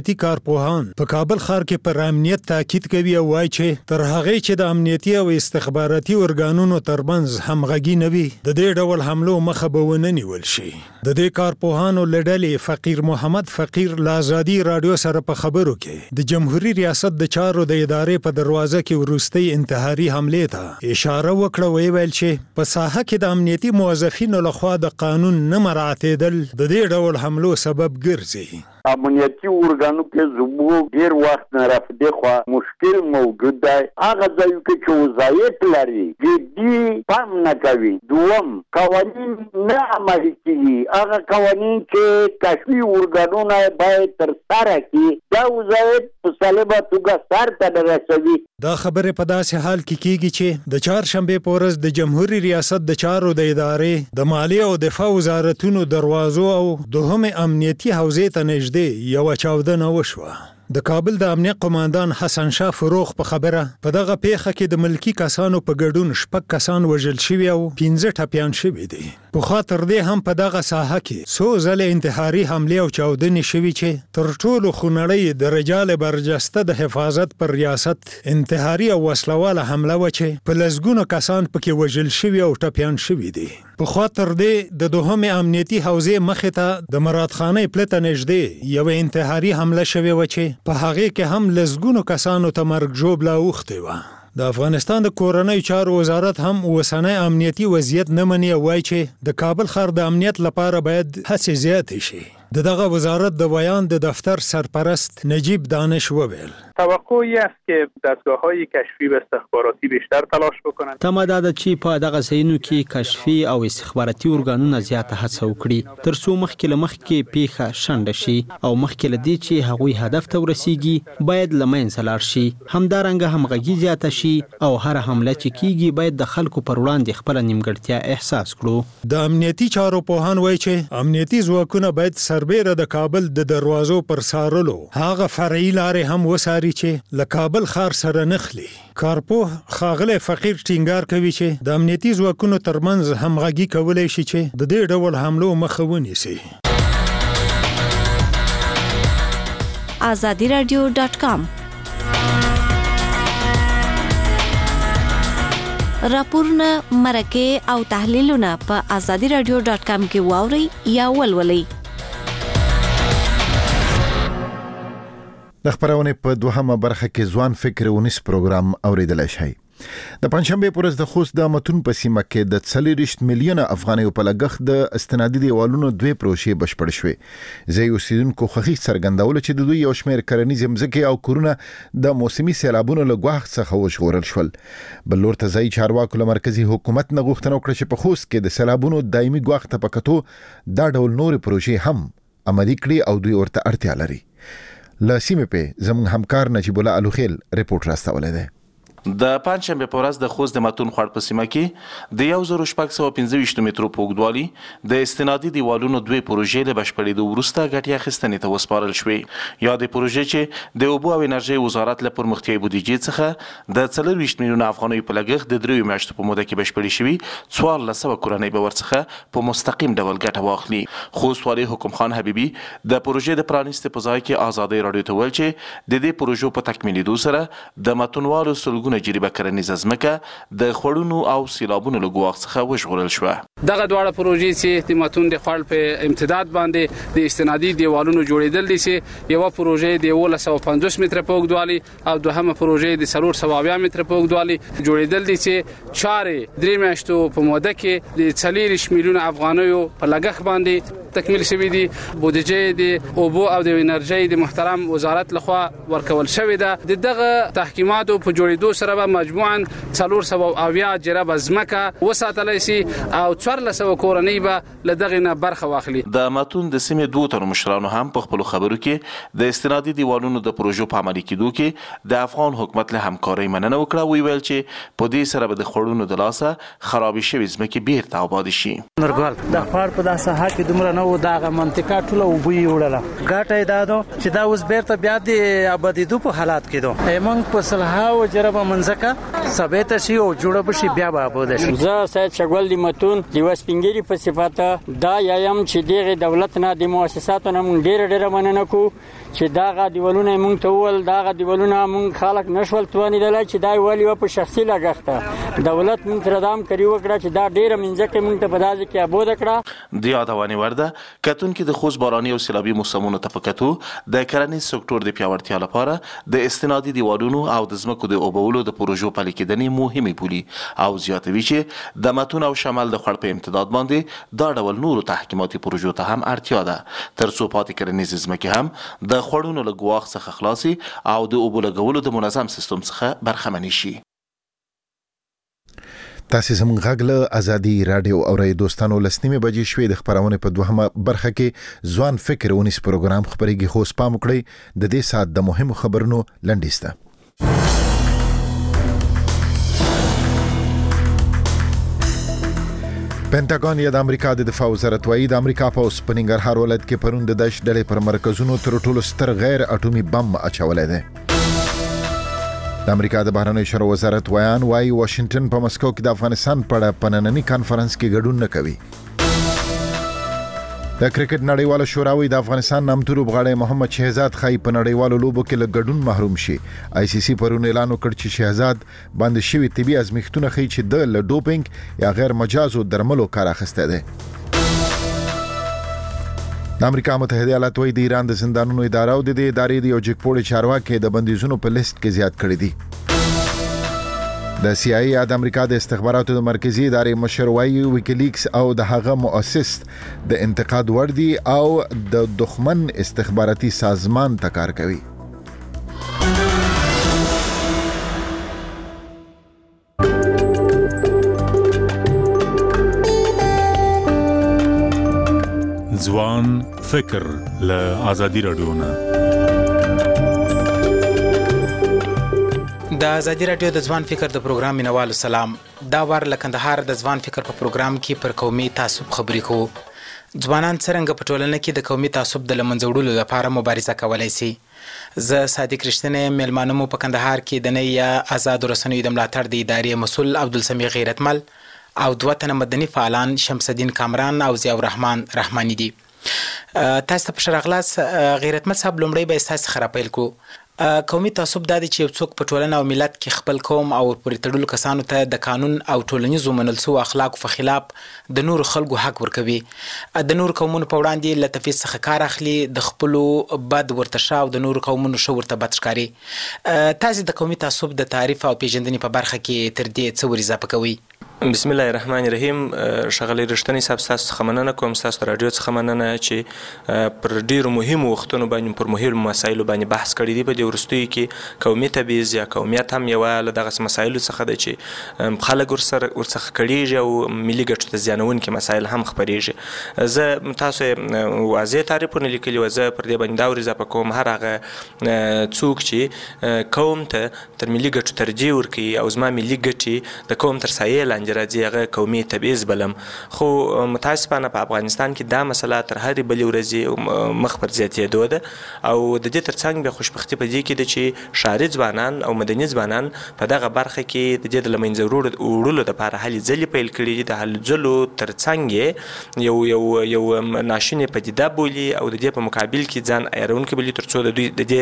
کارپوهان په کابل ښار کې پر امنیت تاکید کوي او وایي چې تر هغه چې د امنیتي او استخباراتي ارګانونو ترمنځ همغږي نه وي د دې ډول حملو مخه به ونه نیول شي. د دې کارپوهانو لړلې فقیر محمد فقیر له آزادي رادیو سره په خبرو کې د جمهوریت ریاست د چارو د ادارې په دروازه کې وروستۍ انتحاري حملې ته اشاره وکړه وی ویل چې په ساحه کې د امنیتي موظفینو لخوا د قانون نه مراعاتېدل د دې ډول حملو سبب ګرځي. امنیتي ارګانو کې زموږ ډیر وخت نه رافدې خو مشکل موجود دی. هغه ځایو کې چې وظایف لري جدي پام نه کوي. دوم قوانین نه عملي کیږي. هغه قوانین چې کشفي ارګانونه باید تر سره کړي دا وظایف په سالمه توګه سرته نه رسوي. دا خبره په داسې حال کې کیږي چې د چهارشنبې په ورځ د جمهوریت ریاست د چارو د ادارې د مالیې او دفاع وزارتونو دروازو او دوهم امنیتي حوزې ته نږدې یو چاودنه وشوه. د کابل د امنیت قوماندان حسن شاه فروغ په خبره په دغه پیښه کې د ملکی کسانو په ګډون شپږ کسان وژل شوي او پنځه ټپیان شوي دي. په خاطر دې هم په دغه ساحه کې څو ځله انتحاري حملې او چاودنې شوي چې تر ټولو خونړۍ د رجال برجسته د حفاظت پر ریاست انتحاري او وسلواله حمله و چې په لسګونو کسان پکې وژل شوي او ټپیان شوي دي. په خاطر دې د دوهم امنیتي حوزې مخې ته د مرادخانه پلته نږدې یو انتحاري حمله شوې و چې په هغه کې هم لسګونو کسانو ته مرګ ژوبله اوښتې وه. د افغانستان د کورنۍ چارو وزارت هم اوسنی امنیتي وضعیت نه مني او وایي چې د کابل ښار د امنیت لپاره باید هڅې زیاتې شي. د دغه وزارت د بیان د دفتر سرپرست نجیب دانش وویل توقعی است که دستگاه‌های کشفی و استخباراتی بیشتر تلاش بکنند. تمه دا ده چې په دغه ځایونو کې کشفي او استخباراتي ارګانونه زیاته هڅه وکړي ترڅو مخکې له مخکې پیښه شنډه شي او مخکې له دې چې هغوی هدف ته ورسیږي باید له منځه لاړ شي. همدارنګه همغږي زیاته شي او هر حمله چې کیږي باید د خلکو پر وړاندې خپل نیمګړتیا احساس کړو. د امنیتي چارو پوهان وایي چې امنیتي ځواکونه باید سربېره د کابل د دروازو پر سارلو هغه فرعي لارې هم وساري چې له کابل ښار سره نخلي. کارپوه ښاغلی فقیر ټینګار کوي چې د امنیتي ځواکونو ترمنځ همغږي کولی شي چې د دې ډول حملو مخه ونیسي. آزادی رادیو ډاټ کام راپورونه مرکه او تحلیلونه په آزادی رادیو ډاټ کام کې واورئ یا ولولئ. د خبرونه په دوهمه برخه کې ځوان فکر ونیس پروګرام اوریدلای شئ. د پنځشنبه پر ورځ د خوست د متون په سیمه کې د څلوېښت میلیونه افغانیو په لګښت د استنادي دیوالونو دوه پروژې بشپړ شوې. ځای اوسیدونکو خوښي څرګندول چې د دوی یو شمېر کرنیزې مځکې او کورونه د موسمي سیلابونو له ګواښ څخه وژغورل شول. بل لور ته ځای چارواکو له مرکزي حکومت نه غوښتنه وکړه چې په خوست کې د سیلابونو دایمي ګواښ ته په کتو دا ډول نور پروژې هم عملي کړي او دوی ورته اړتیا لري. له سیمې په زموږ همکار نجیب الله الوخیل ریپورت راستولی دی. د پنځشنبه په ورځ د خوست د متون خوړ په سیمه کې د یو زر شپږ سوه پنځه ویشت مترو په اوږدوالي د استنادي دیوالونو دوه پروژې له بشپړېدو وروسته ګټې اخیستنې ته وسپارل شوې. یا د پروژې چې د اوبو او انرژۍ وزارت له پرمختیایي بودیجې څخه د څلوېښت میلیونه افغانیو په لګښت د دریو میاشتو په موده کې بشپړې شوي څوارلس سوه کورنۍ به ورڅخه په مستقیم ډول ګټه واخلي. خوست والي حکم خان حبیبي د پروژې د پرانیستې په ځای کې ازادۍ راډیو ته ویل چې د دې پروژو په تکمیلېدو سره د متونوالو سلګونه جریبه کرنیزه ځمکه د خوړونو او سیلابونو له ګواښ څخه وژغورل شوه. دغه دواړه پروژې چې د متون د خوړ په امتداد باندې د استنادي دیوالونو جوړېدل دي چې یو پروژې د یولس سوه پنځوس متره په اوږدوالي او دوهمه پروژې د څلور سوه اویا متره په اوږدوالي جوړېدل دي چې چارې درې میاشتو په موده کې د څلېرویشت میلیونه افغانیو په لګښت باندې تکمیل شوې دي. بودیجې د اوبو او د انرژۍ د محترم وزارت لخوا ورکول شوې ده. د دغه تحکیماتو په جوړېدو سره به مجموعاً څلور سوه اویا جریبه ځمکه وساتلی شي او څوارلس سوه کورنۍ به له دغې نه برخه واخلي. د متون د سیمې دوو تنو مشرانو هم په خپلو خبرو کې د استنادي دیوالونو د پروژو په عملي کېدو کې د افغان حکومت له همکارۍ مننه وکړه. ویې ویل چې په دې سره به د خوړونو د لاسه خرابې شوې ځمکې بیرته آبادې شي. نورګل د خوړ په داسې ساحه کې دومره نه او دغه منطقه ټوله اوبه یې وړله. ګټه یې دا ده چې دا اوس بیرته بیا د آبادېدو په حالات کې ده. موږ په سلهاوو جربه منځکه ثابته شي او جوړه بشي بیا به آباده شي. زه سید شګل دی متون د یوه سپین ږیري په صفت دا یم چې دغه دولت نه د مؤسساتو نه موږ ډېره ډېره مننه کوو چې دغه دیوالونه یې موږ ته وویل دغه دیوالونه موږ خلک نشول توانېدلی چې دا یې ولې وه په شخصي لګښت دولت موږ سره دا همکاري وکړه چې دا ډېره منځکه موږ ته په دا ځای کې آباده کړه. د یادونې وړ ده کتونکي د خوست باراني او سیلابي موسمونو ته په کتو د کرنیز سکتور د پیاوړتیا لپاره د استنادي دیوالونو او د ځمکو د اوبولو د پروژو پلي کېدنې مهمې بولي او زیاتوي چې د متون او شمال د خوړ په امتداد باندې دا ډول نورو تحکیماتي پروژو ته هم اړتیا ده تر څو پاتې کرنیز ځمکې هم د خوړونو له ګواښ څخه خلاصي او د اوبو لګولو د منظم سیستم څخه برخمنې شي. تاسې زموږ غږ له ازادي راډیو اورئ دوستانو لسنیمې بجې شوې د خپرونې په دوهمه برخه کې ځوان فکر ونیس پروګرام خپرېږي خو سپام وکړئ د دې ساعت د مهمو خبرونو لنډیز ته. پینټاګون یا د امریکا د دفاع وزارت وايي د امریکا پوځ په ننګرهار ولایت کې پرون د داعش ډلې پر مرکزونو تر ټولو ستر غیر اټومي بم اچولی دی. د امریکا د بهرنیو چارو وزارت ویان وايي واشنگټن په مسکو کې د افغانستان په اړه په ننني کانفرنس کې ګډون نه کوي. د کرکټ نړیواله شورا وايي د افغانستان نامتو لوبغاړی محمد شهزاد ښایي په نړیوالو لوبو کې له ګډون محروم شي. آی سی سی پرون اعلان وکړ چې شهزاد باندې شوي طبي ازمیښتونه ښیي چې د له ډوپینګ یا غیر مجازو درملو کار اخیستی دی. د امریکا متحده ایالات وايي د ایران د زندانونو اداره او د دې ادارې د یو جګپوړي چارواکي د بندیزونو په لیست کې زیات کړي دي. د سی آی ای د امریکا د استخباراتو د مرکزی ادارې مشر وايي ویکیلیکس او د هغه مؤسس د انتقاد وړ دي او د دښمن استخباراتي سازمان ته کار کوي. ځوان فکر له ازادي راډیو نه. د ازادي راډیو د ځوان فکر د پروګرام مینوالو سلام. دا وار له کندهار د ځوان فکر په پروګرام کې پر قومي تعصب خبرې کوو. ځوانان څرنګه په ټولنه کې د قومي تعصب د له منځه وړلو لپاره مبارزه کولی سي. زه صادق رښتینی میلمانه مو په کندهار کې د نوي آزادو رسنیو د ملاتړ د ادارې مسؤل عبدالسمیع غیرتمل او دوه تنه مدني فعالان شمس الدین کامران او ضیاء الرحمن رحماني دي. تاسو ته په ښه راغلاست. غیرتمل صاحب لومړی به ستاسو څخه راپیل کوو. قومي تعصب دا دی چې یو څوک په ټولنه او ملت کې خپل قوم او پورې تړلو کسانو ته د قانون او ټولنیزو منل سوو اخلاقو په خلاف د نورو خلکو حق ورکوي. د نورو قومونو په وړاندې له تفیض څخه کار اخلي، د خپلو بد ورته ښه او د نورو قومونو ښه ورته بد ښکاري. تاسې د قومي تعصب د تعریف او پیژندنې په برخه کې تر دې څه ور اضافه کوئ؟ بسم الله الرحمن الرحیم. ښاغلی رښتینی صاحب ستاسو څخه مننه کوم، ستاسو د راډیو څخه مننه چې پر ډیرو مهمو وختونو باندې پر مهمو مسایلو باندې بحث کړی دی. په دې وروستیو کې قومي تبعیض یا قومیت هم یوه له دغسې مسایلو څخه ده چې خلک ورسره ورڅخه کړېږي او ملي ګټو ته زیانونکي مسایل هم خپرېږي. زه تاسو یې واضح تعریفونه لیکلي وه، زه پر دې باندې دا ور اضافه کوم هر هغه څوک چې قوم ته تر ملي ګټو ترجیح ورکوي او زما ملي ګټې د قوم تر سایې لاندې راځي هغه قومي تبعیض بلم. خو متاسفانه په افغانستان کې دا مسله تر هرې بلې ورځې مخ پر زیاتېدو ده او د دې تر څنګ بیا خوشبختي په دې کې ده چې ښاري ځوانان او مدني ځوانان په دغه برخه کې د دې د له منځه وړلو دپاره هلې ځلې پیل کړي دي. د هلو ځلو تر څنګ یې یو یو یو ناشونې پدیده بولي او د دې په مقابل کې ځان عیارونکي بولي تر څو د دوی د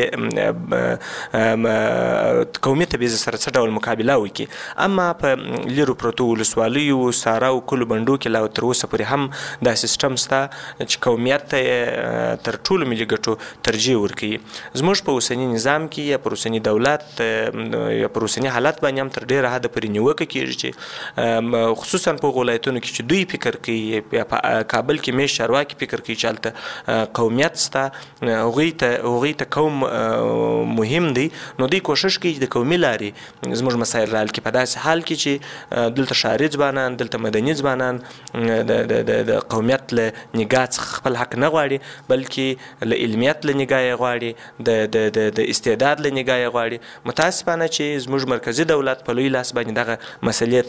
دې قومي تبعیض سره څه ډول مقابله وکړي. اما په لیرو پرتو ولسوالیو ساره او کلو بنډو کې لا تر اوسه پورې هم دا سیستم شته چې قومیت ته تر ټولو ملي ګټو ترجیح ورکوي. زموږ په اوسني نظام کې یا پر اوسني دولت یا پر اوسني حالت باندې هم تر ډېره حده پورې نیوکه کېږي چې خصوصا په هغو ولایتونو کې چې دوی فکر کوي یا په کابل کې میشت چارواکي فکر کوي چې هلته قومیت شته، هغوی ته ته قوم مهم دی، نو دوی کوشش کوي چې د قومي لارې زموږ مسایل را حل کړي. په داسې حال کې چې دلته ښاري ځوانان دلته مدني ځوانان د قومیت له نګاه څخه خپل حق نه غواړي بلکې له علمیت له نګاه یې غواړي د استعداد له نګاه یې غواړي. متاسفانه چې زموږ مرکزي دولت په لوی لاس باندې دغه مسلې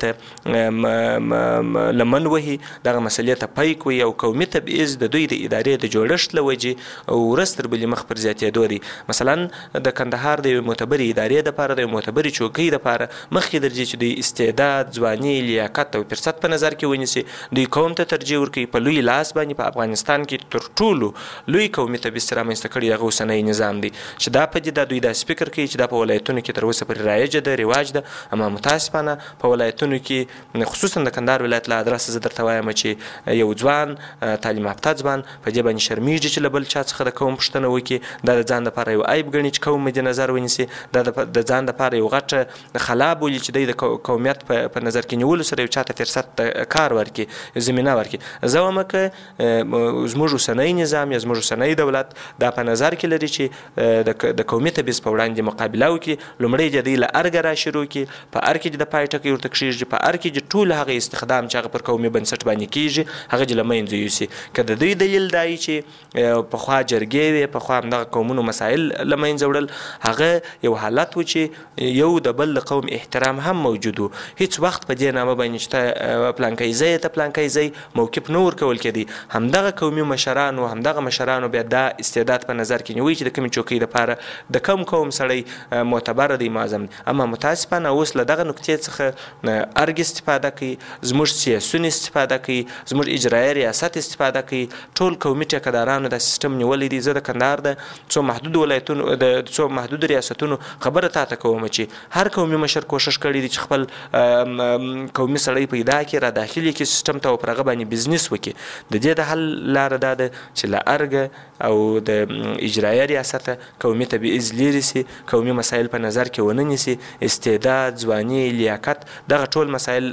ته لمن وهي، دغه مسلې ته پای کوي او قومي تبعیض د دوی د ادارې د جوړښت له وجې ورځ تر بلې مخ پر زیاتېدو دی. مثلا د کندهار د یوې معتبرې ادارې دپاره د یوې معتبرې چوکۍ دپاره مخکې درځي چې دوی استعداد، ځواني، لیاقت او فرصت په نظر کې ونیسي، دوی قوم ته ترجیح ورکوي. په لوی لاس باندې په افغانستان کې تر ټولو لوی قومي تبعیض چې رامنځته کړي دغه اوسنی نظام دی چې دا پدیده دوی داسې فکر کوي چې دا په ولایتونو کې تر اوسه پورې رایجه ده، رواج ده. اما متاسفانه په ولایتونو کې خصوصا د کندهار ولایت له ادرسه زه درته وایم چې یو ځوان تعلیم یافته ځوان په دې باندې شرمېږي چې له بل چا څخه د قوم پوښتنه وکړي. دا د ځان دپاره یو عیب ګڼي چې قوم مد نظر ونیسي. دا د ځان دپاره یو غټه خلا بولي چې دی د قومیت په نظر کې نیولو سره یو چاته فرصت کار ورکړي، زمینه ورکړي. زه وایم که زموږ اوسنی نظام یا زموږ اوسنی دولت دا په نظر کې لري چې د قومي تبعیض په وړاندې مقابله وکړي. لومړی د دوی له ارګه را شروع کړي، په ار کې د پای ټکی ورته کښېږدي، په ار کې ټول هغه استخدام چې هغه پر قومي بنسټ باندې کېږي هغه د له منځه یوسي. که د دوی دلیل دا وي چې پخوا جرګې وې، پخوا همدغه قومونو مسایل له منځه وړل، هغه یو حالت و چې یو د بل د قوم احترام هم موجود و. هیڅ وخت په دې نامه باندې چې ته پلانکی ځای ته پلانکی ځای موقف نه ورکول کېدی. همدغه قومي مشرانو همدغه مشرانو بیا دا استعداد په نظر کې نیوي چې د کومې چوکۍ دپاره د کوم قوم سړی معتبره دی، معظم دی. اما متاسفانه اوس له دغه نقطې څخه ارګ استفاده کوي، زموږ سیاسون استفاده کوي، زموږ اجرایي ریاست استفاده کوي. ټول قومي ټیکهدارانو دا سیستم نیولی دی. زه د کندهار د څو محدود ولایتونو د څو محدود ریاستونو خبره تاته کوم چې هر قومي مشر کوشش کړی دی چې خپل قومي سړی پیدا کړي، را داخلي کړي سیستم ته او پر هغه باندې بزنس وکړي. د دې د حل لاره دا ده چې له ارګه او د اجرایي ریاسته قومي تبعیض لرې سي، قومي مسایل په نظر کې ونه نیسي، استعداد، ځواني، لیاقت دغه ټول مسایل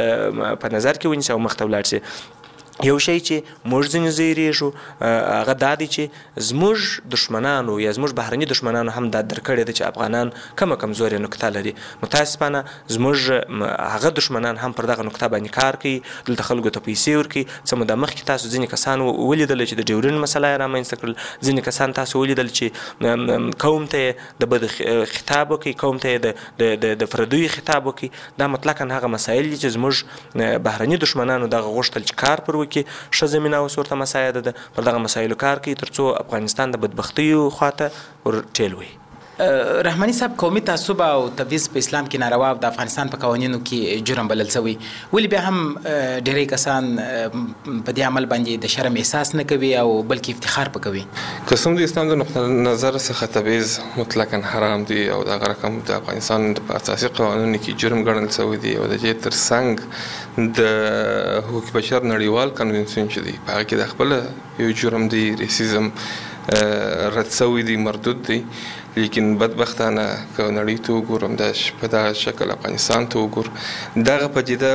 په نظر کې ونیسي او مخ ته ولاړ سي. یو شی چې موږ ځینې ځایریږو هغه دا دی چې زموږ دښمنانو یا زموږ بهرني دښمنانو هم دا درک کړې ده چې افغانان کومه کمزورې نقطه لري. متاسفانه زموږ هغه دښمنان هم پر دغه نقطه باندې کار کوي، دلته خلکو ته پیسې ورکوي. څه موده مخکې تاسو ځینې کسان ولیدل چې د ډیورنډ مسله یې رامنځته کړل، ځینې کسان تاسو ولیدل چې قوم ته یې د بد خطاب وکړي، قوم ته یې د پردیو خطاب وکړي. دا مطلقا هغه مسایل دي چې زموږ بهرني دښمنانو دغه غوښتل چې کار پر کې ښه زمینه اوس ورته مساعده ده، پر دغه مسایلو کار کوي تر څو افغانستان د بدبختیو خواته ور ټیلوي. رحماني صاحب، قومي تعصب او تبعیض په اسلام کې ناروا او د افغانستان په قوانینو کې جرم بلل شوی، ولې بیا هم ډېری کسان په دې عمل باندې د شرم احساس نه کوي او بلکې افتخار په کوي؟ قسم د اسلام د نقطه نظر څخه تبعیض مطلقاً حرام دی او دغه رقم د افغانستان په اساسي قوانینو کې جرم ګڼل شوی دی او د دې ترڅنګ د حقوق بشر نړیوال کنونسیون چې دی په هغه کې د خپل یو جرم دی ریسیزم رد شوی دی، مردود دی. لیکن بدبختانه که نړۍ ته وګورم دا په دغه شکل افغانستان ته وګور دغه پدیده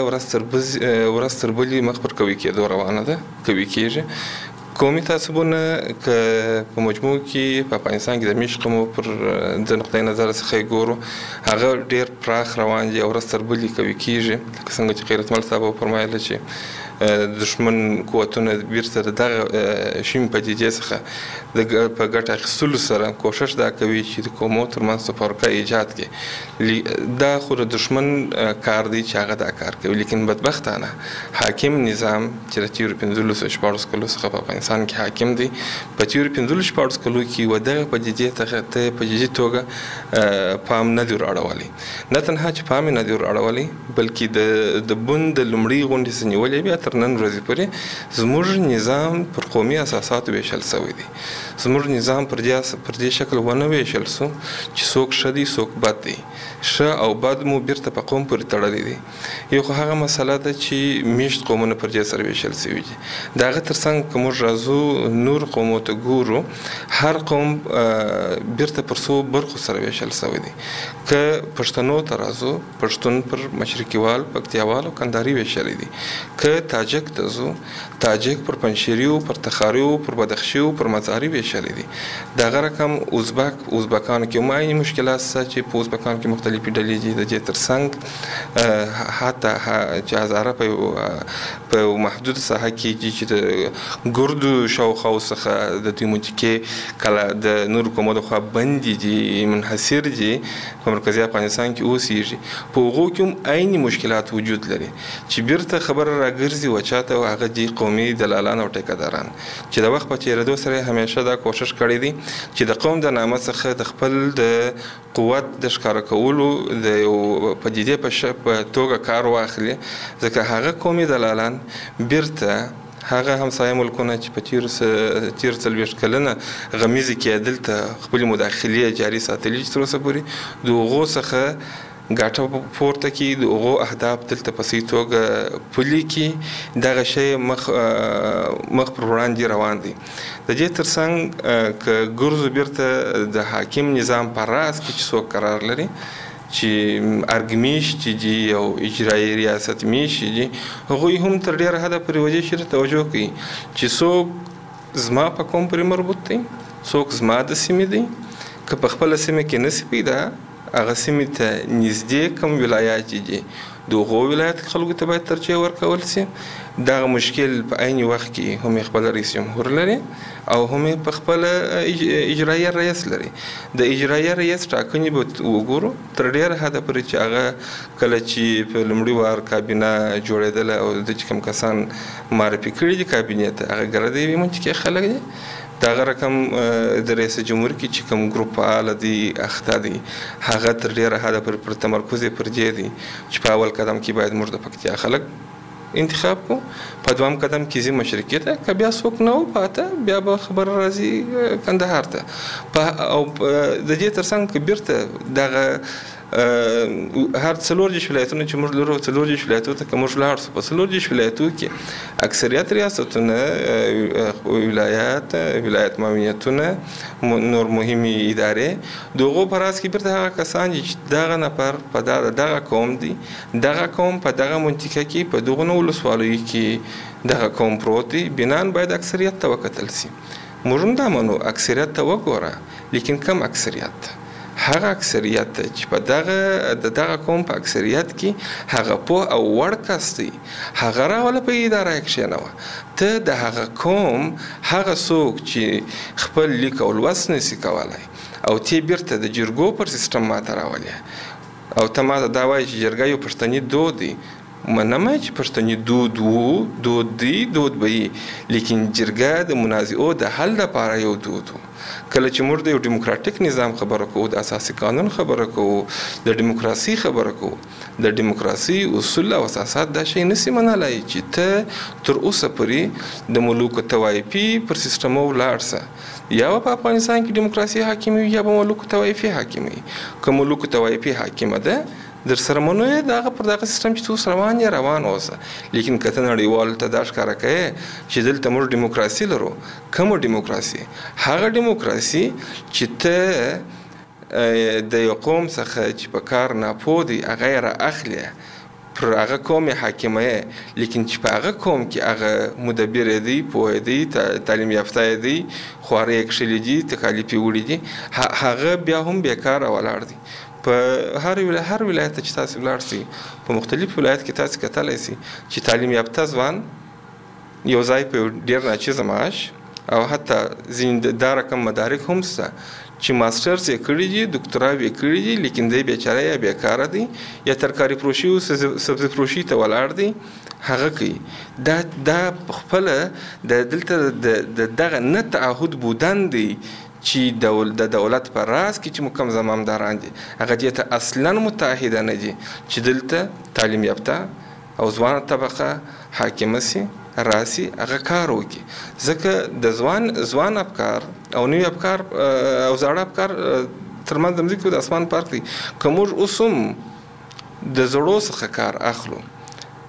ورځ تر بلې مخ پر قوي کېدو روانه ده، قوي کېږي. قومي تعصبونه که په مجموع کې په افغانستان کې د میشقمو پر د نقطې نظر څخه ګورو هغه ډېر پراخ روان دي او ورځ تر بلې قوي کېږي. لکه څنګه چې خیرتمل صاحب وفرمایله چې دشمن قوتونه بیرته دغه شین پدیدې څخه د په ګټه اخیستلو سره کوشش دا کوي چې د قومو ترمنځ تفرقه ایجاد کړي. دا خو د دشمن کار دی چې هغه دا کار کوي، لیکن بدبختانه حاکم نظام چې د تیرو پنځلسو سوه شپاړس کلو څخه په افغانستان کې حاکم دی په تیرو پنځلسو شپاړس کلو کې و دغه پدیدې ته په جدي توګه پام نه دی راوړولی. نه تنها چې پام نه دی راوړولی بلکې د بند د لومړۍ غونډې څخه نیولې بیا تر نن ورځې پورې زموږ نظام پر قومي اساساتو ویشل شوی دی. زموږ نظام پر دې شکل ونه ویشل سو چې څوک ښه دی څوک بد دی، ښه او بد مو بیرته په قوم پورې تړلی دی. یو خو هغه مسله ده چې میشت قومونه پر دې سره ویشل شوي دي. د هغه تر څنګ که موږ راځو نور قومو ته ګورو، هر قوم بیرته پر څو برخو سره ویشل شوی دی. که پښتنو ته راځو، پښتون پر مشرقي وال، پکتیاوال او کندهاري ویشلی دي. که تاجک ته ځو، تاجک پر پنشیریو، پر تخاریو، پر بدخشیو، پر مزاري ویشلې دي. دغه رقم ازبک ازبکانو کې مایني مشکلات سته چې په ازبکانو کې مختلفې ډلې دي. د دې ترڅنګ حتی چې هزاره په په محدود ساحه کې دي چې د ګردو شاوخوا څخه د دوی منطقې کله د نورو قومو د خوا بندي دي، منحصر دي، په مرکزي افغانستان کې اوسېږي. په هغو کې هم عیني مشکلات وجود لري چې بیرته خبره راګرځي و چاته او هغه دي قومي دلالان او ټیکداران چې د وخت په تېرېدو سره همیشه دا کوشش کړی دی چې د قوم د نامه څخه د خپل د قوت د ښکاره کولو د یو پدیدې په توګه کار واخلي، ځکه هغه قومي دلالان بیرته هغه همسایه ملکونه چې په تیر تیر څلوېښت کلنه غمیزې کې دلته خپلې مداخلې جاري ساتلي چې تر اوسه پورې د هغو څخه ګاټه پورته کړي، د هغو اهداف دلته په صحیح توګه پلي کړي، دغه شی مخ مخ پر وړاندې روان دی. د دې ترڅنګ که ګرځو بیرته د حاکم نظام په راس کې چې څوک قرار لري چې ارګمیشتي دي او اجرایي ریاست میشتي دي، هغوی هم تر ډېره حده پورې وجې شي توجه کوي چې څوک زما په قوم پورې مربوط دی، څوک زما د سیمې دی، که په خپله سیمه کې نسي پیدا هغه سیمې ته نږدې کوم ولایات دي د هغو ولایت خلکو ته باید ترجیح ورکول سي. دغه مشکل په عین وخت کې هم خپل رئیس جمهور لري او هم په خپل اجرایي رئیس لري. د اجرایي رئیس ټاکنې به وګورو تر ډېره حده پورې چې هغه کله چې په لومړي وار کابینه جوړېدله او د کوم کسان معرفي کړي دي کابینې ته هغه ګره د یوې منطقې خلک دي. دغه رقم د رئیس جمهور کې چې کوم ګروپ فعال دي اخته دي هغه تر ډېره حده پورې پر تمرکز یې پر دې دي چې په اول قدم کې باید موږ د پکتیا خلک انتخاب کو، په دوام قدم کې زی مشرقي ته که بیا څوک نه و پاته بیا به خبره راځي کندهار ته. او د دې ترڅنګ که بیرته دغه هر څلور دېرش ولایتونه چې موږ لرو څلور دېرش ولایتو ته که موږ لاړ شو په څلور دېرش ولایتو کې اکثریت ریاستونه ولایات ولایت معاونیتونه نور مهمې ادارې د هغو په راس کې بیرته هغه کسان دي چې دغه نفر په دغه قوم دی، دغه قوم په دغه منطقه کې په دغو نو ولسوالیو کې دغه قوم پروت دی، بنان باید اکثریت ته وکتل سي. موږ هم دا منو اکثریت ته وګوره، لیکن کم اکثریت هغه اکثریت چې په دغه د دغه قوم په اکثریت کې هغه په او وړ کس دی هغه راوله په اداره کې کښېنوه. ته د هغه قوم هغه څوک چې خپل لیک او لوست نسي کولی او تی بیرته د جرګو پر سیستم ماته راولې او ته ماته دا وایي چې جرګه یو پښتني دود دی. منمه چې پښتني دود وو، دود دی، دود به وي، لیکن جرګه د منازعو د حل لپاره یو دود وو. کله چې موږ د یو ډیموکراتیک نظام خبره کوو، د اساسي قانون خبره کوو، د ډیموکراسي خبره کوو، د ډیموکراسي اصول او اساسات دا شی نسی منلای چې ته تر اوسه پورې د ملوک توایفي پر سیستمو ولاړ سه. یا په افغانستان کې ډیموکراسي حاکمه یا به ملوک توایفي حاکمه. که ملوک توایفي حاکمه ده در سره منو یې دغه پر دغه سیستم چې اوس روان یې روان اوسه، لیکن که ته نړیوالو ته دا ښکاره کوې چې دلته موږ ډیموکراسي لرو، کومه ډیموکراسي؟ هغه ډیموکراسي چې ته د یو قوم څخه چې په کار ناپوه دی هغه یې را اخلي پر هغه قوم حاکمه یې، لیکن چې په هغه قوم کې هغه مدبر دی، پوه دی، تعلیم یافته دی، خوارې یې کښلي دي، تکالیف یې وړي دي، هغه بیا هم بیکاره ولاړ دی. په هر ولایت هر ولایت چې تاسو ولاړ سئ په مختلف ولایت کې تاسو کتلی سئ چې تعلیم یافته ځوان یو ځای په ډېر ناچیزه معاش او حتی ځینې دا رقم مدارک هم شته چې ماسټرز یې کړي دي، دکتراوې یې کړي دي، لیکن دی بیچاره یا بیکاره دی یا ترکاري فروشي او سبزي فروشي ته ولاړ دی، هغه کوي. دا دا خپله د دلته د دغه نه تعهد بودن دی چې د دولت په راس کې چې کوم زمامداران دي هغه دې ته اصلا متحده نه دي چې دلته تعلیم یافته او ځوانه طبقه حاکمه سي راسي هغه کار وکړي. ځکه د ځوان ځوان افکار او نوي افکار او زاړه افکار ترمنځ د ځمکې او د اسمان فرق دی. که موږ اوس هم د زړو څخه کار اخلو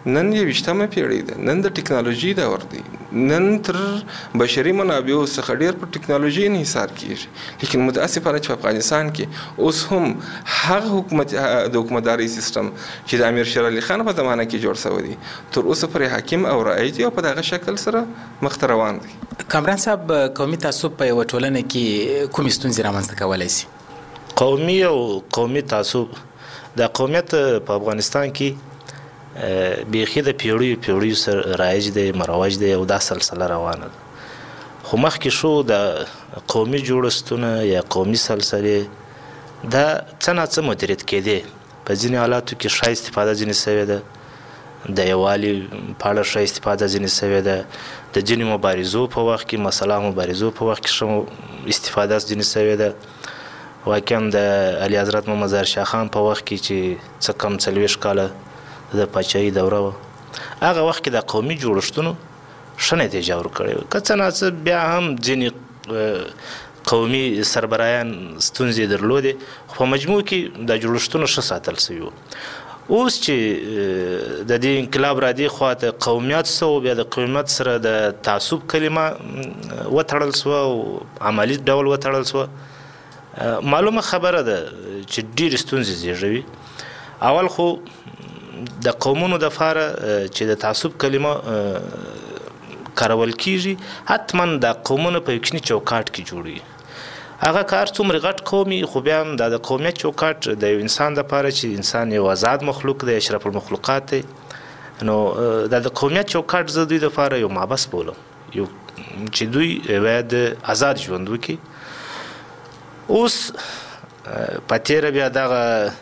نن یویشتمه پیړۍ ده، نن د ټکنالوژي دور دی، نن تر بشري منابعو څخه ډېر پر ټکنالوژي انحصار کیږي. لیکن متاسفانه چې په افغانستان کې اوس هم هغه حکومت د حکومتداري سیستم چې د امیر شیر علي خان په زمانه کې جوړ شوی دی تر اوسه پرې حاکم او رعیت او په دغه شکل سره مخ ته روان دی. کامران صاحب، قومي تعصب په یوه ټولنه کې کومې ستونزې رامنځته کولی شي؟ قومي او قومي تعصب د قومیت په افغانستان کې بیخي د پیړیو پیړیو سره رایج دی، مروج دی او دا سلسله روانه ده. خو مخکې شو د قومي جوړښتونه یا قومي سلسلې دا څه ناڅه مدیریت کېدې. په ځینې حالاتو کې ښه استفاده ځینې سوې ده، د یووالي په اړه ښه استفاده ځینې سوې ده، د ځینې مبارزو په وخت کې مسله مبارزو په وخت کې ښه استفاده ځینې سوې ده. واقعا د علي حضرت محمد ظاهر شاه خان په وخت کې چې څه کم څلوېښت کاله د پاچاهۍ دوره وه، هغه وخت کې د قومي جوړښتونو ښه نتیجه ورکړې وه. که څه ناڅه بیا هم ځینې قومي سربراهان ستونزې درلودې، خو په مجموع کې د جوړښتونو ښه ساتل سوي وو. اوس چې د دې انقلاب را دې خوا ته قومیت څه و، بیا د قومیت سره د تعصب کلمه وتړل سوه او عملي ډول وتړل سوه. معلومه خبره ده چې ډېرې ستونزې زیږوي. اول خو د قومونو دپاره چې د تعصب کلمه کارول کیږي، حتما د قومونو په یو کوچني چوکاټ کې جوړوي. هغه کار څومره غټ قومي، خو بیا هم د قومیت چوکاټ د یو انسان دپاره چې انسان یو آزاد مخلوق دی، اشرف المخلوقات دی، نو د قومیت چوکاټ زه دوی دپاره یو محبس بولم، یو چې دوی باید آزاد ژوند وکړي. اوس په تیره بیا دغه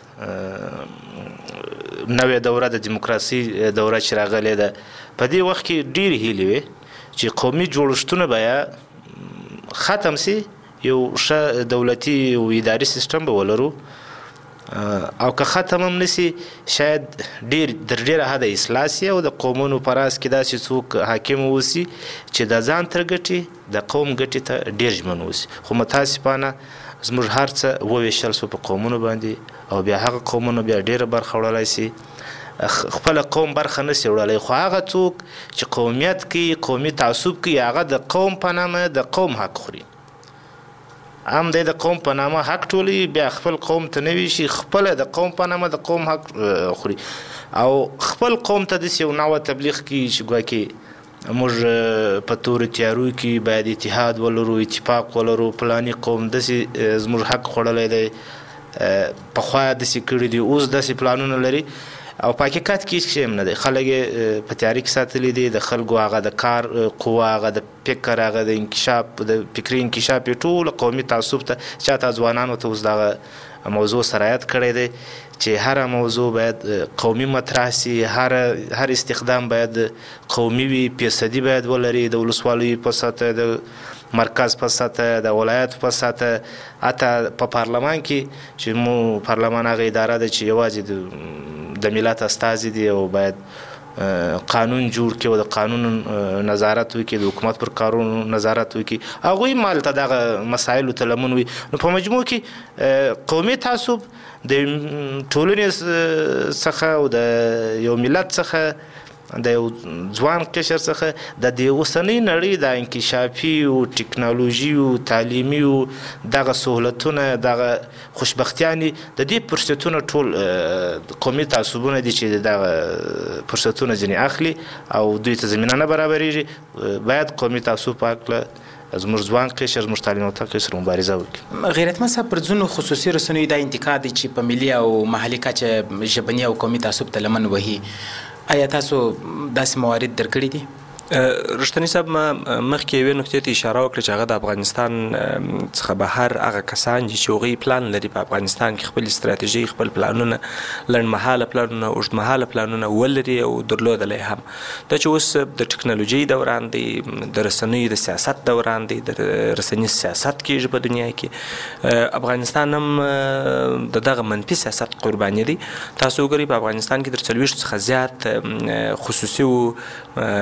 نوې دوره د دیموکراسي دوره چې راغلې ده، په دې وخت کې ډېرې هیلې وې چې قومي جوړښتونه به یا ختم سي، یو ښه دولتي او اداري سیستم به ولرو، او که ختم هم نسي شاید ډېر تر ډېره حده اصلاح سي او د قومونو په راز کې داسې څوک حاکم واوسي چې د ځان تر ګټې د قوم ګټې ته ډېر ژمن واوسي. خو متاسفانه زموږ هر څه وویشل سو په قومونو باندې، او بیا هغه قومونو بیا ډېره برخه وړلی سي، خپله قوم برخه نه سي وړلی. خو هغه څوک چې قومیت کوي، قومي تعصب کوي، هغه د قوم په نامه د قوم حق خوري. هم دی د قوم په نامه حق ټولوي، بیا خپل قوم ته نه ویشي، خپله د قوم په نامه د قوم حق خوري، او خپل قوم ته داسې یو نوع تبلیغ کوي چې ګواکې موږ په تورو تیارو کې باید اتحاد ولرو، اتفاق ولرو، فلاني قوم داسې زموږ حق خوړلی دی، پخوا داسې کړي دي، اوس داسې پلانونه لري، او په حقیقت کې هېڅ شی هم نه دی. خلک یې په تیاري کې ساتلی دي، د خلکو هغه د کار قوه، هغه د فکر، هغه د انکشاف، د فکري انکشاف یې ټول قومي تعصب ته، چاته ځوانانو ته اوس دغه موضوع سرایت کړی دی چې هر موضوع باید قومي مطرح سي، هر هر استخدام باید قومي وي، فیصدي باید ولري، د ولسوالیو په سطح، د مرکز په سطح، د ولایت په سطح، حتی په پارلمان کې چې مو پارلمان هغه اداره ده چې یوازې د ملت استازي دي او باید قانون جوړ کړي او د قانون نظارت وکړي، د حکومت پر کارونو نظارت وکړي، هغوی مالته دغه مسایلو ته لمن وي. نو په مجموع کې قومي تعصب د ټولنې څخه او د یو ملت څخه، د یو ځوان قشر څخه د دې اوسنۍ نړۍ د انکشافي او ټکنالوژي او تعلیمي او دغه سهولتونه، دغه خوشبختیانې، د دې فرصتونه ټول قومي تعصبونه دي چې دغه فرصتونه ځینې اخلي او دوی ته زمینه نه برابرېږي. باید قومي تعصب په هکله زموږ ځوان قشر، زموږ تعلیم یافته قشر مبارزه وکړي. غیرتمند صاحب، پر ځینو خصوصي رسنیو دا انتقاد دی چې په ملي او محلي کچه ژبني او قومي تعصب ته لمن وهي. آیا تاسو داسې موارد درکړي دي؟ رښتینی صاحب، ما مخکې یوې نقطې ته اشاره وکړه چې هغه د افغانستان څخه بهر هغه کسان دي چې هغوی پلان لري په افغانستان کې خپل استراتیژي، خپل پلانونه، لنډمهاله پلانونه، اوږدمهاله پلانونه ولري او درلودلی هم. دا چې اوس د ټکنالوژۍ دوران دی، د رسنیو د سیاست دوران دی، د رسنیز سیاست کېږي په دنیا کې، افغانستان هم د دغه منفي سیاست قرباني دی. تاسو وګورئ په افغانستان کې تر څلوېښتو څخه زیات خصوصي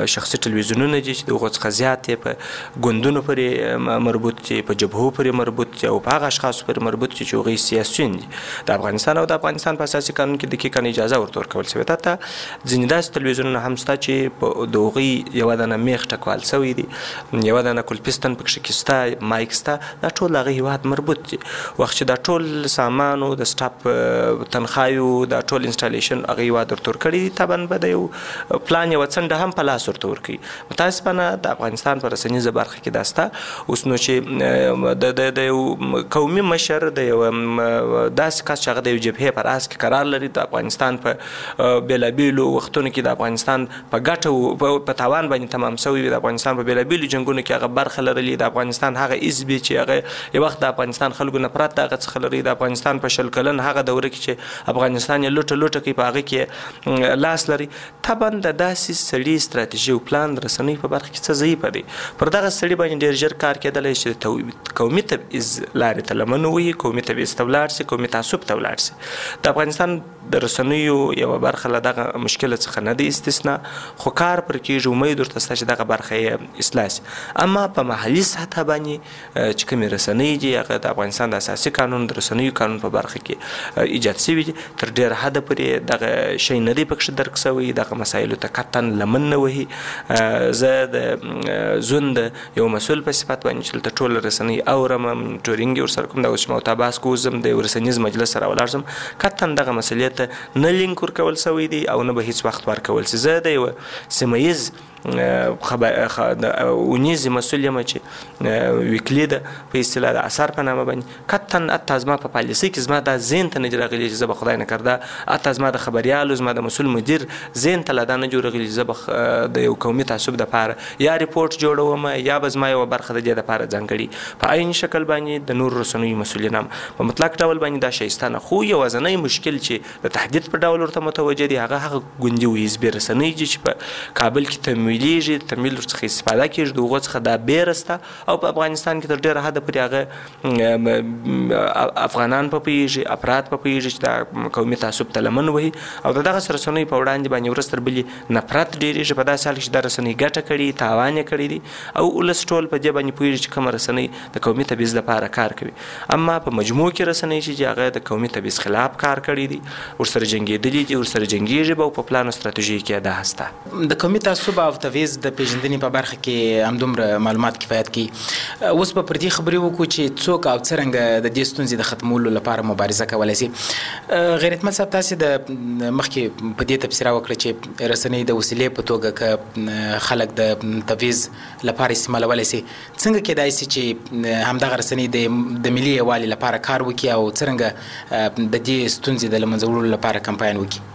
شخصي ټلویزیونونه دي چې د هغو څخه زیات یې په ګوندونو پورې مربوط دي، په جبهو پورې مربوط دي او په هغه اشخاصو پورې مربوط دي چې هغوی سیاسیون دي. د افغانستان او د افغانستان په اساسي قانون کې دقیقاً اجازه ورته ورکول شوې ده. ته ځینې داسې تلویزیونونه هم شته چې په د هغوی یوه دانه میخ ټکوال شوی دي، یوه دانه کولپستن پکښې کې شته، مایک شته، دا ټول هغه هېواد مربوط دي. وخت چې دا ټول سامانو د سټاپ تنخواهیو دا ټول انسټالیشن هغه هېواد ورته ورکړي دي، طبعا به د یو پلان یوه څنډه هم په لاس ورته ورکوي. متاسفانه د افغانستان په رسنیزه برخه کې دا شته. اوس نو چې د یو قومي مشر د یو داسې کس چې هغه د یو جبهې په راس کې قرار لري، د افغانستان په بېلابېلو وختونو کې د افغانستان په ګټه په تاوان باندې تمام شوی وي، د افغانستان په بېلابېلو جنګونو کې هغه برخه لرلي، د افغانستان هغه حزب چې هغه یو وخت د افغانستان خلکو نفرت د هغه څخه لري، د افغانستان په شل کلن هغه دوره کې چې افغانستان یې لوټه لوټه کوي په هغه کې لاس لري. طبعا د داسې سړي ستراتیژي او پلان د رسنیو په برخه کې څه ضعیفه دی. پر دغه سړي باندې ډېر ژر کار کېدلی چې د قومي تبعیض لارې ته لمن ووهي، قومي تبعیض ته ولاړ سي، قومي تعصب ته ولاړ سي. د افغانستان د رسنیو یوه برخه له دغه مشکله څخه نه دی استثنا، خو کار پر کېږي، امید ورته شته چې دغه برخه یې اصلاح سي. اما په محلي سطحه باندې چې کومې رسنۍ دي هغه د افغانستان د اساسي قانون د رسنیو قانون په برخه کې ایجاد شوي دي، تر ډېره حده پورې دغه شی نه دی پکښې درک شوی، دغه مسایلو ته قطعا لمن نه وهي. زه د ژوند یو مسؤل په صفت باندې چې دلته ټوله رسنۍ اورم، مونیټورینګ یې ورسره کوم، د اوس محتاباس کوزم د یو رسنیز مجلس سره ولاړ شم، قطعا دغه مسلې ته نه لینک ورکول شوی دی او نه به هېڅ وخت ورکول شي. زه د یوه سیمه ونیزې مسؤل یم چې ویکلي ده په اصطلاح د اثر په نامه باندې، قطعا حتی زما په پالیسۍ کې زما دا ذهن ته نه دي راغلي چې زه به خدای نه کرده، حتی زما د خبریالو زما د مسؤل مدیر ذهن ته لا دا نه جوړ راغلي چې زه به د یو قومي تعصب دپاره یا ریپورټ جوړوم یا به زما یوه برخه د دې دپاره ځانګړي په عین شکل باندې د نورو رسنیو مسؤلین هم په مطلق ډول باندې دا شایسته نه. خو یوازینی مشکل چې د تهدید په ډول ورته متوجه دي هغه هغه ګوندي و حزبي رسنۍ دي چې په کابل کې تمویلیږي، تمویل ورڅخه استفاده کېږي، د هغو څخه دا بیرسته او په افغانستان کې تر ډېره حده پورې هغه افغانان په پوهېږي، افراد په پوهېږي چې دا قومي تعصب ته لمن وهي او د دغسې رسنیو په وړاندې باندې ورځ تر بلې نفرت ډېرېږي. په داسې حال کې چې دا رسنۍ ګټه کړې، تاوان یې کړی دی او ولس ټول په دې باندې پوهېږي چې کومه رسنۍ د قومي تبعیض لپاره کار کوي. اما په مجموع کې رسنۍ چې هغه د قومي تبعیض خلاف کار کړی دي، ورسره جنګېدلي دي، ورسره جنګېږي به او په پلان او ستراتیژۍ کې دا هسته. د قومي تعصب او تبعیض د پیژندنې په برخه کې همدومره معلومات کفایت کوي. اوس به پر دې خبرې وکړو چې څوک او څرنګه د دې ستونزې د ختمولو لپاره مبارزه کولی شي. غیرتمند صاحب، تاسې د مخکې په دې تبصره وکړه چې رسنۍ د وسیلې په توګه که خلک د تبعیض لپاره استعمالولی شي، څنګه کېدای شي چې همدغه رسنۍ د ملي یووالي لپاره کار وکړي او څرنګه د دې ستونزې د له منځه وړلو لپاره کمپاین وکړي؟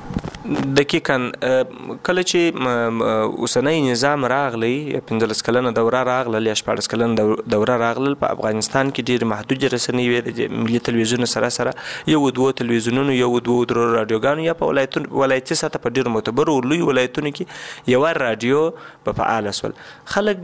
دقیقاً کله چې اوسنی نظام راغلی، پنځلس کلنه دوره راغلل یا شپاړس کلنه دوره راغلل، په افغانستان کې ډېرې محدودې رسنۍ وې، د ملي تلویزیون سره سره یو دوه تلویزیونونو، یو دوه درو راډیوګانو، یا په ولایتونو ولایتي سطح په ډېرو معتبرو لوی ولایتونو کې یوه راډیو په فعاله شول. خلک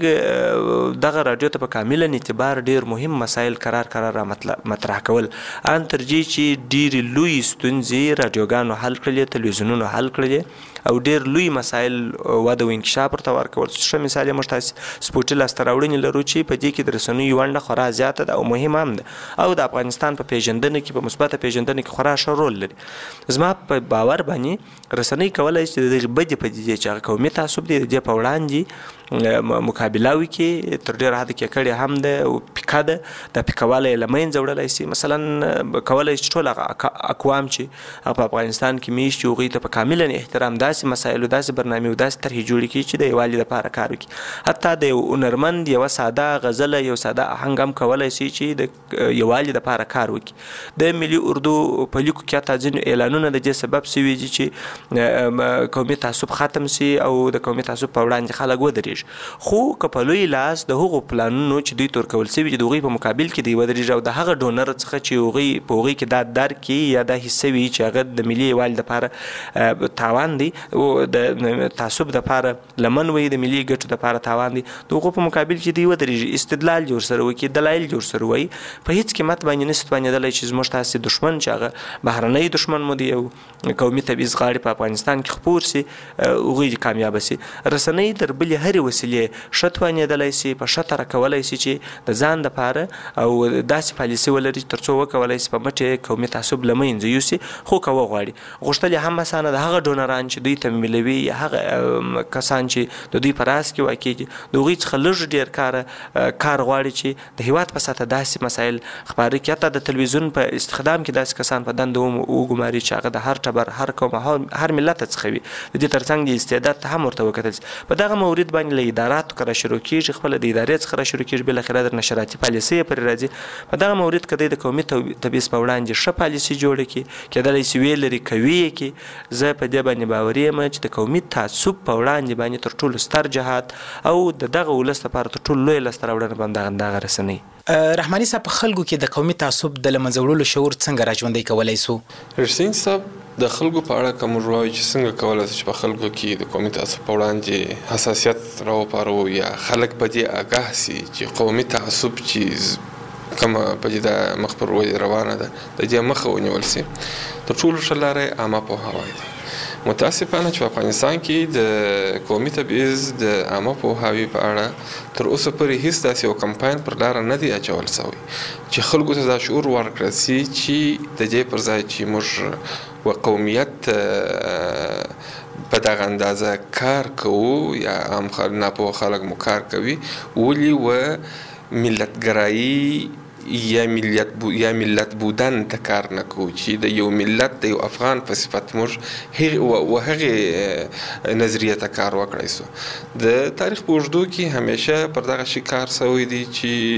دغه راډیو ته په کاملا اعتبار ډېر مهم مسایل قرار قرار را مطرح کول، ان تر دې چې ډېرې لوی ستونزې راډیوګانو حل کړلې، تلویزیونونو حل کړلې او ډېر لوی مسایل وده او انکشاف ورته ورکول. ښه مثال یې موږ تاسې سپورټي لاسته راوړنې لرو چې په دې کې د رسنیو ونډه خورا زیاته ده او مهمه هم ده او د افغانستان په پیژندنه کې، په مثبته پیژندنه کې خورا ښه رول لري. زما په باور باندې رسنۍ کولی شي د دغې بدې پدیدې چې هغه قومي تعصب دی د دې په وړاندې مقابله وکړي، تر ډېره حده ککړې هم ده او پیکه ده، دا پیکهوالی یې له منځه وړلی شي. مثلا کولی شي ټول هغه اقوام چې په افغانستان کې میشت دي هغوی ته په کاملا احترام داسې مسایلو، داسې برنامې او داسې طرحې جوړې کړي چې د یووالي لپاره کار وکړي. حتی د یو هنرمند یوه ساده غزله، یو ساده آهنګ هم کولی شي چې د یووالي لپاره کار وکړي. د ملي اردو په لیکو کې حتی ځینې اعلانونه د دې سبب شوي دي چې قومي تعصب ختم شي او د قومي تعصب په وړاندې خلک ودرېږي. خو که په لوی لاس د هغو پلانونو چې دوی تورکول شوي چې د هغوی په مقابل کې دوی ودرېږي او د هغه ډونر څخه چې هغوی په هغوی کې دا درک کړي یا دا حس وي چې هغه د ملي یووالي لپاره تاوان دی، د تعصب دپاره لمن وي، د ملي ګټو دپاره تاوان دی، د هغو په مقابل کې دوی ودرېږي، استدلال جوړ سره وکړي، دلایل جوړ سره وایي، په هېڅ قیمت باندې نشي توانېدلی چې زموږ تاسې دښمن چې هغه بهرنی دښمن مو دی او قومي تبعیض غاړې په افغانستان کې خپور سي، هغوی دې کامیابه سي. رسنۍ تر بلې هرې وسیلې ښه توانېدلی سي، په ښه طرح کولی سي چې د ځان دپاره او داسې پالیسي ولري تر څو وکولی سي په مټې قومي تعصب له منځه یوسي. خو که وغواړي غوښتل یې هم اسانه د هغه ډونران چې دوی تمویلوي یا هغه کسان چې د دوی په راس کې واقع دي د هغوی څخه لږ ډېر کاره کار غواړي چې د هېواد په سطحه داسې مسایل خپاره کړي. حتی د تلویزیون په استخدام کې داسې کسان په دنده وګماري چې هغه د هر ټبر، هر قوم، هر ملت څخه وي، د دې ترڅنګ د استعداد ته هم ورته وکتل سي. په دغه مورد باندې له اداراتو که را شروع کېږي، خپله د ادارې څخه را شروع کېږي، بالاخره د نشراتي پالیسۍ یې پرې راځي. په دغه مورد که دی د قومي تبعیض په وړاندې ښه پالیسي جوړه کړي، کېدلی سي ویې لري، کوي یې کړي، زه په دې باندې باوري یم چې د قومي تعصب په وړاندې باندې تر ټولو ستر جهاد او د دغه ولس لپاره تر ټولو لویه لاسته راوړنه به همدغه رسنۍ. رحماني صاحب، په خلکو کې د قومي تعصب د له منځه وړلو شعور څنګه راژوندی کولی سو؟ رشتین صاحب، د خلکو په اړه که موږ وایو چې څنګه کولی سو چې په خلکو کې د قومي تعصب په وړاندې حساسیت راوپارو یا خلک په دې آګاه سي چې قومي تعصب چې کومه پدیده مخ پر ودې روانه ده د دې مخه ونیول سي، تر ټولو ښه لاره یې عامه پوهاوی دی. متاسفانه چې په افغانستان کې د قومي تبعیض د عامه پوهاوي په اړه تر اوسه پورې هیڅ داسې یو کمپاین پر لاره نه دی اچول سوی چې خلکو ته دا شعور ورکړل سي چې د دې پر ځای چې موږ و قومیت په دغه اندازه کار کوو یا عام ناپوه خلک مو کار کوي، ولې و ملتګرایي یا ملت بو یا ملت بودن ته کار نه کوو چې د یو ملت د یو افغان په صفت موږ و هغې نظریې ته کار وکړی سو. د تاریخ په اوږدو کې همیشه پر دغه شي کار سوی دی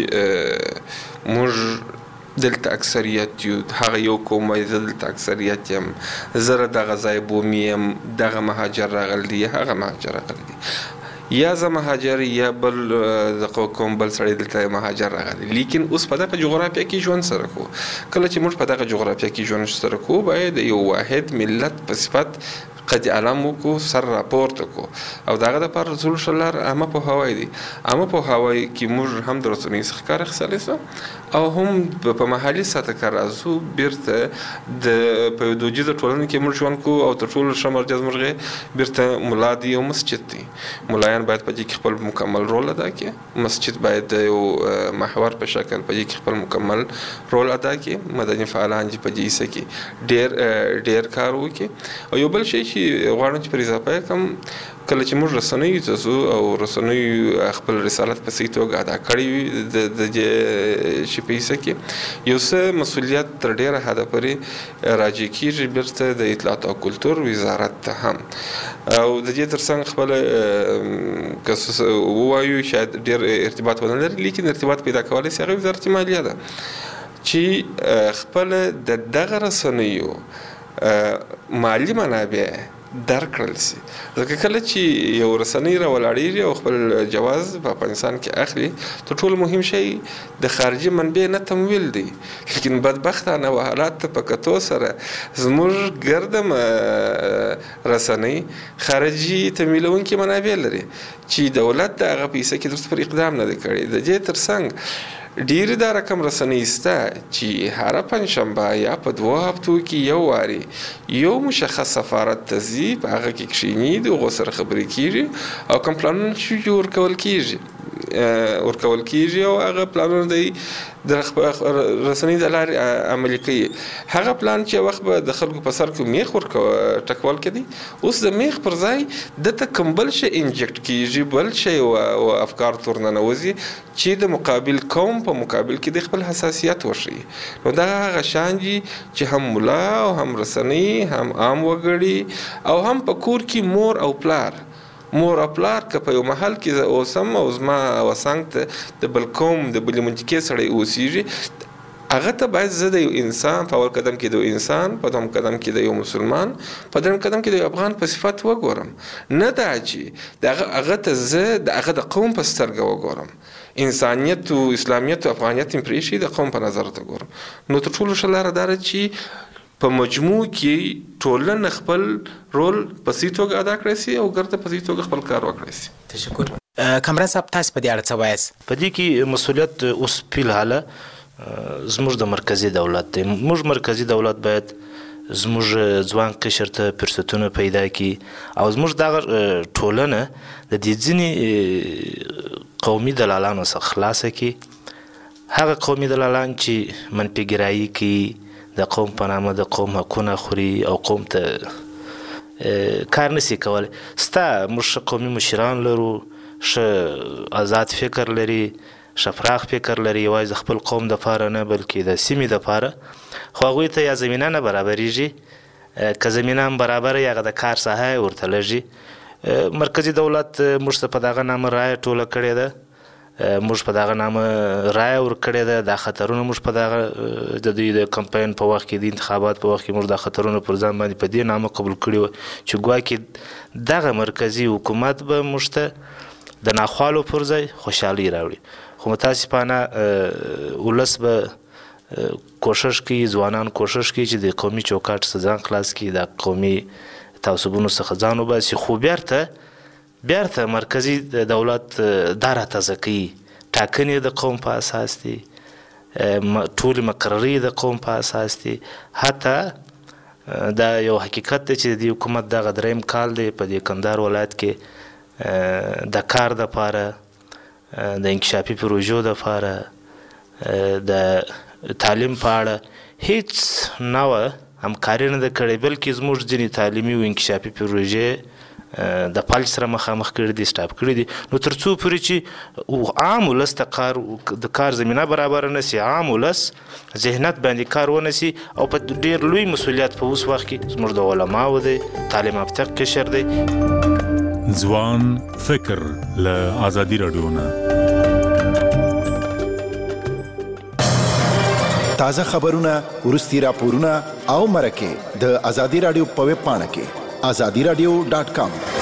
چې موږ دلته اکثریت یو، هغه یو قوم وایي زه دلته اکثریت یم، زه دغه ځای بومي یم، دغه مهاجر راغلی دی، هغه مهاجر راغلی دی، یا زه مهاجر یا بل د قوم بل سړی دلته مهاجر راغلی. لیکن اوس په دغه جغرافیه کې ژوند سره کوو. کله چې موږ په دغه جغرافیه کې ژوند سره کوو، باید د یو واحد ملت په صفت قد علم وکړو، سر راپورته کړو، او دغه دپاره ټول ښه لار عامه پوهاوی دی. عامه پوهاوی کې موږ هم د رسنیو څخه کار اخیستلی سو او هم په محلي سطحه کار راځو، بیرته د په یو دودیزه ټولنه کې موږ ژوند کوو او تر ټولو ښه مرکز موږ بیرته ملا دی او مسجد دی. ملایان باید په دې کې خپل مکمل رول ادا کړي، مسجد باید د یو محور په شکل په دې کې خپل مکمل رول ادا کړي، مدني فعالان دې په دې حصه کې ډېر ډېر کار وکړي. او یو بل شی چې غواړم چې پر اضافه کړم، کله چې موږ رسنیو ته ځو او رسنیو خپل رسالت په صحیح توګه ادا کړی وي د دې شي په حصه کې، یو څه مسؤلیت تر ډېره حده پورې راجع کېږي بیرته د اطلاعات او کلتور وزارت ته هم. او د دې ترڅنګ خپله که ووایو شاید ډېر ارتباط ونه لري، لیکن ارتباط پیدا کولی سي هغه وزارت مالیه ده چې خپله د دغه رسنیو مالی منابع درکړل سي. ځکه کله چې یو رسنۍ راولاړېږي او خپل جواز په افغانستان کې اخلي، تر ټولو مهم شی د خارجي منبع نه تمویل دی. لیکن بدبختانه و حالات ته په کتو سره زموږ ګرده رسنۍ خارجي تمویلونکي منابع لري چې دولت د هغه په حصه کې درست پر اقدام نه دی کړی. د دې ترڅنګ ډېرې دا رقم رسنۍ شته چې هره پنجشنبه یا په دوه هفتو کې یو وارې یو مشخص سفارت ته ځي، په هغه کې کښېني، د هغو سره خبرې کېږي او کوم پلانونه چې ورکول کېږي ورکول کېږي او هغه پلانونه دی د رسنۍ د لارې عملي کوي. هغه پلان چې وخت به د خلکو په سر کې میخ ورټکول کېدی، اوس د میخ پر ځای دته کوم بل شی انجکټ کېږي، بل شی او افکار تور ننوځي چې د مقابل قوم په مقابل کې د خپل حساسیت وښیي. نو دا هغه شان دي چې هم ملا او هم رسنۍ، هم عام وګړي او هم په کور کې مور او پلار مور او پلار که په یو محل کې زه اوسم او زما وسنګ ته د بل قوم د بلې منطقې سړی اوسېږي، هغه ته باید زه د یو انسان په اول قدم کې د یو انسان، په دویم قدم کې د یو مسلمان، په دریم قدم کې د یو افغان په صفت وګورم، نه دا چې د هغه ته زه د هغه د قوم په سترګه وګورم. انسانیت او اسلامیت او افغانیت یې پرېښي، د قوم په نظر ته ګورم. نو تر ټولو ښه لاره دا ده چې په مجموع کې ټولنه خپل رول په سي توګه ادا کړی سي او ګرته په سي توګه خپل کار وکړی سي. تشکر. کامران صاحب تاسو په دې اړه څه وایاست؟ په دې کې مسؤلیت اوس فلحاله زموږ د مرکزی دولت دی. موږ مرکزی دولت باید زموږ ځوان قشر ته فرصتونه پیدا کړي او زموږ دغه ټولنه د دې ځینې قومي دلالانو څخه خلاصه کړي. هغه قومي دلالان چې منفي ګرایي کوي، د قوم په نامه د قوم حقونه خوري او قوم ته کار نشي کولی. ستا موږ ښه قومي مشران لرو، ښه آزاد فکر لري، ښه پراخ فکر لري، یوازې د خپل قوم دپاره نه بلکې د سیمې دپاره، خو هغوی ته یا زمینه نه برابریږي، که زمینه هم برابره یا هغه د کار ساحه یې ورته لږي. مرکزي دولت موږ ته په دغه نامه رایه ټوله کړې ده، موږ په دغه نامه رایه ورکړې ده. دا خطرونه موږ په دغه د دوی د کمپاین په وخت کې، د انتخابات په وخت کې موږ دا خطرونه پر ځان باندې په دې نامه قبول کړي وو چې ګواکې دغه مرکزي حکومت به موږ ته د ناخوالو پر ځای خوشحالي راوړي. خو متاسفانه ولس به کوشش کوي، ځوانان کوشش کوي چې د قومي چوکاټ څخه ځان خلاص کړي، د قومي تعصبونو څخه ځان وباسي. خو بیرته بیرته مرکزی دولت دا راتازه کوي، ټاکنې د قوم په اساس دي، ټولې مقررې د قوم په اساس دي. حتی دا یو حقیقت دی چې د حکومت دغه دریم کال دی په دې کندهار ولایت کې د کار دپاره، د انکشافي پروژو دپاره، د تعلیم په اړه هیڅ نوع همکاري نه ده کړې، بلکې زموږ ځینې تعلیمي او انکشافي پروژې د فلج سره مخامخ کړي دي، سټاپ کړي دي. نو تر څو پورې چې عام ولس ته کار د کار زمینه برابره نه سي، عام ولس ذهنیت باندې کار ونه سي او په ډېر لوی مسؤلیت په اوس وخت کې زموږ د علماو دی، تعلیم یافته قشر دی. ځوان فکر له ازادي راډیو نه. تازه خبرونه، ورستي راپورونه او مرکه د ازادي راډیو په ویب پاڼه کې azadi radio dot com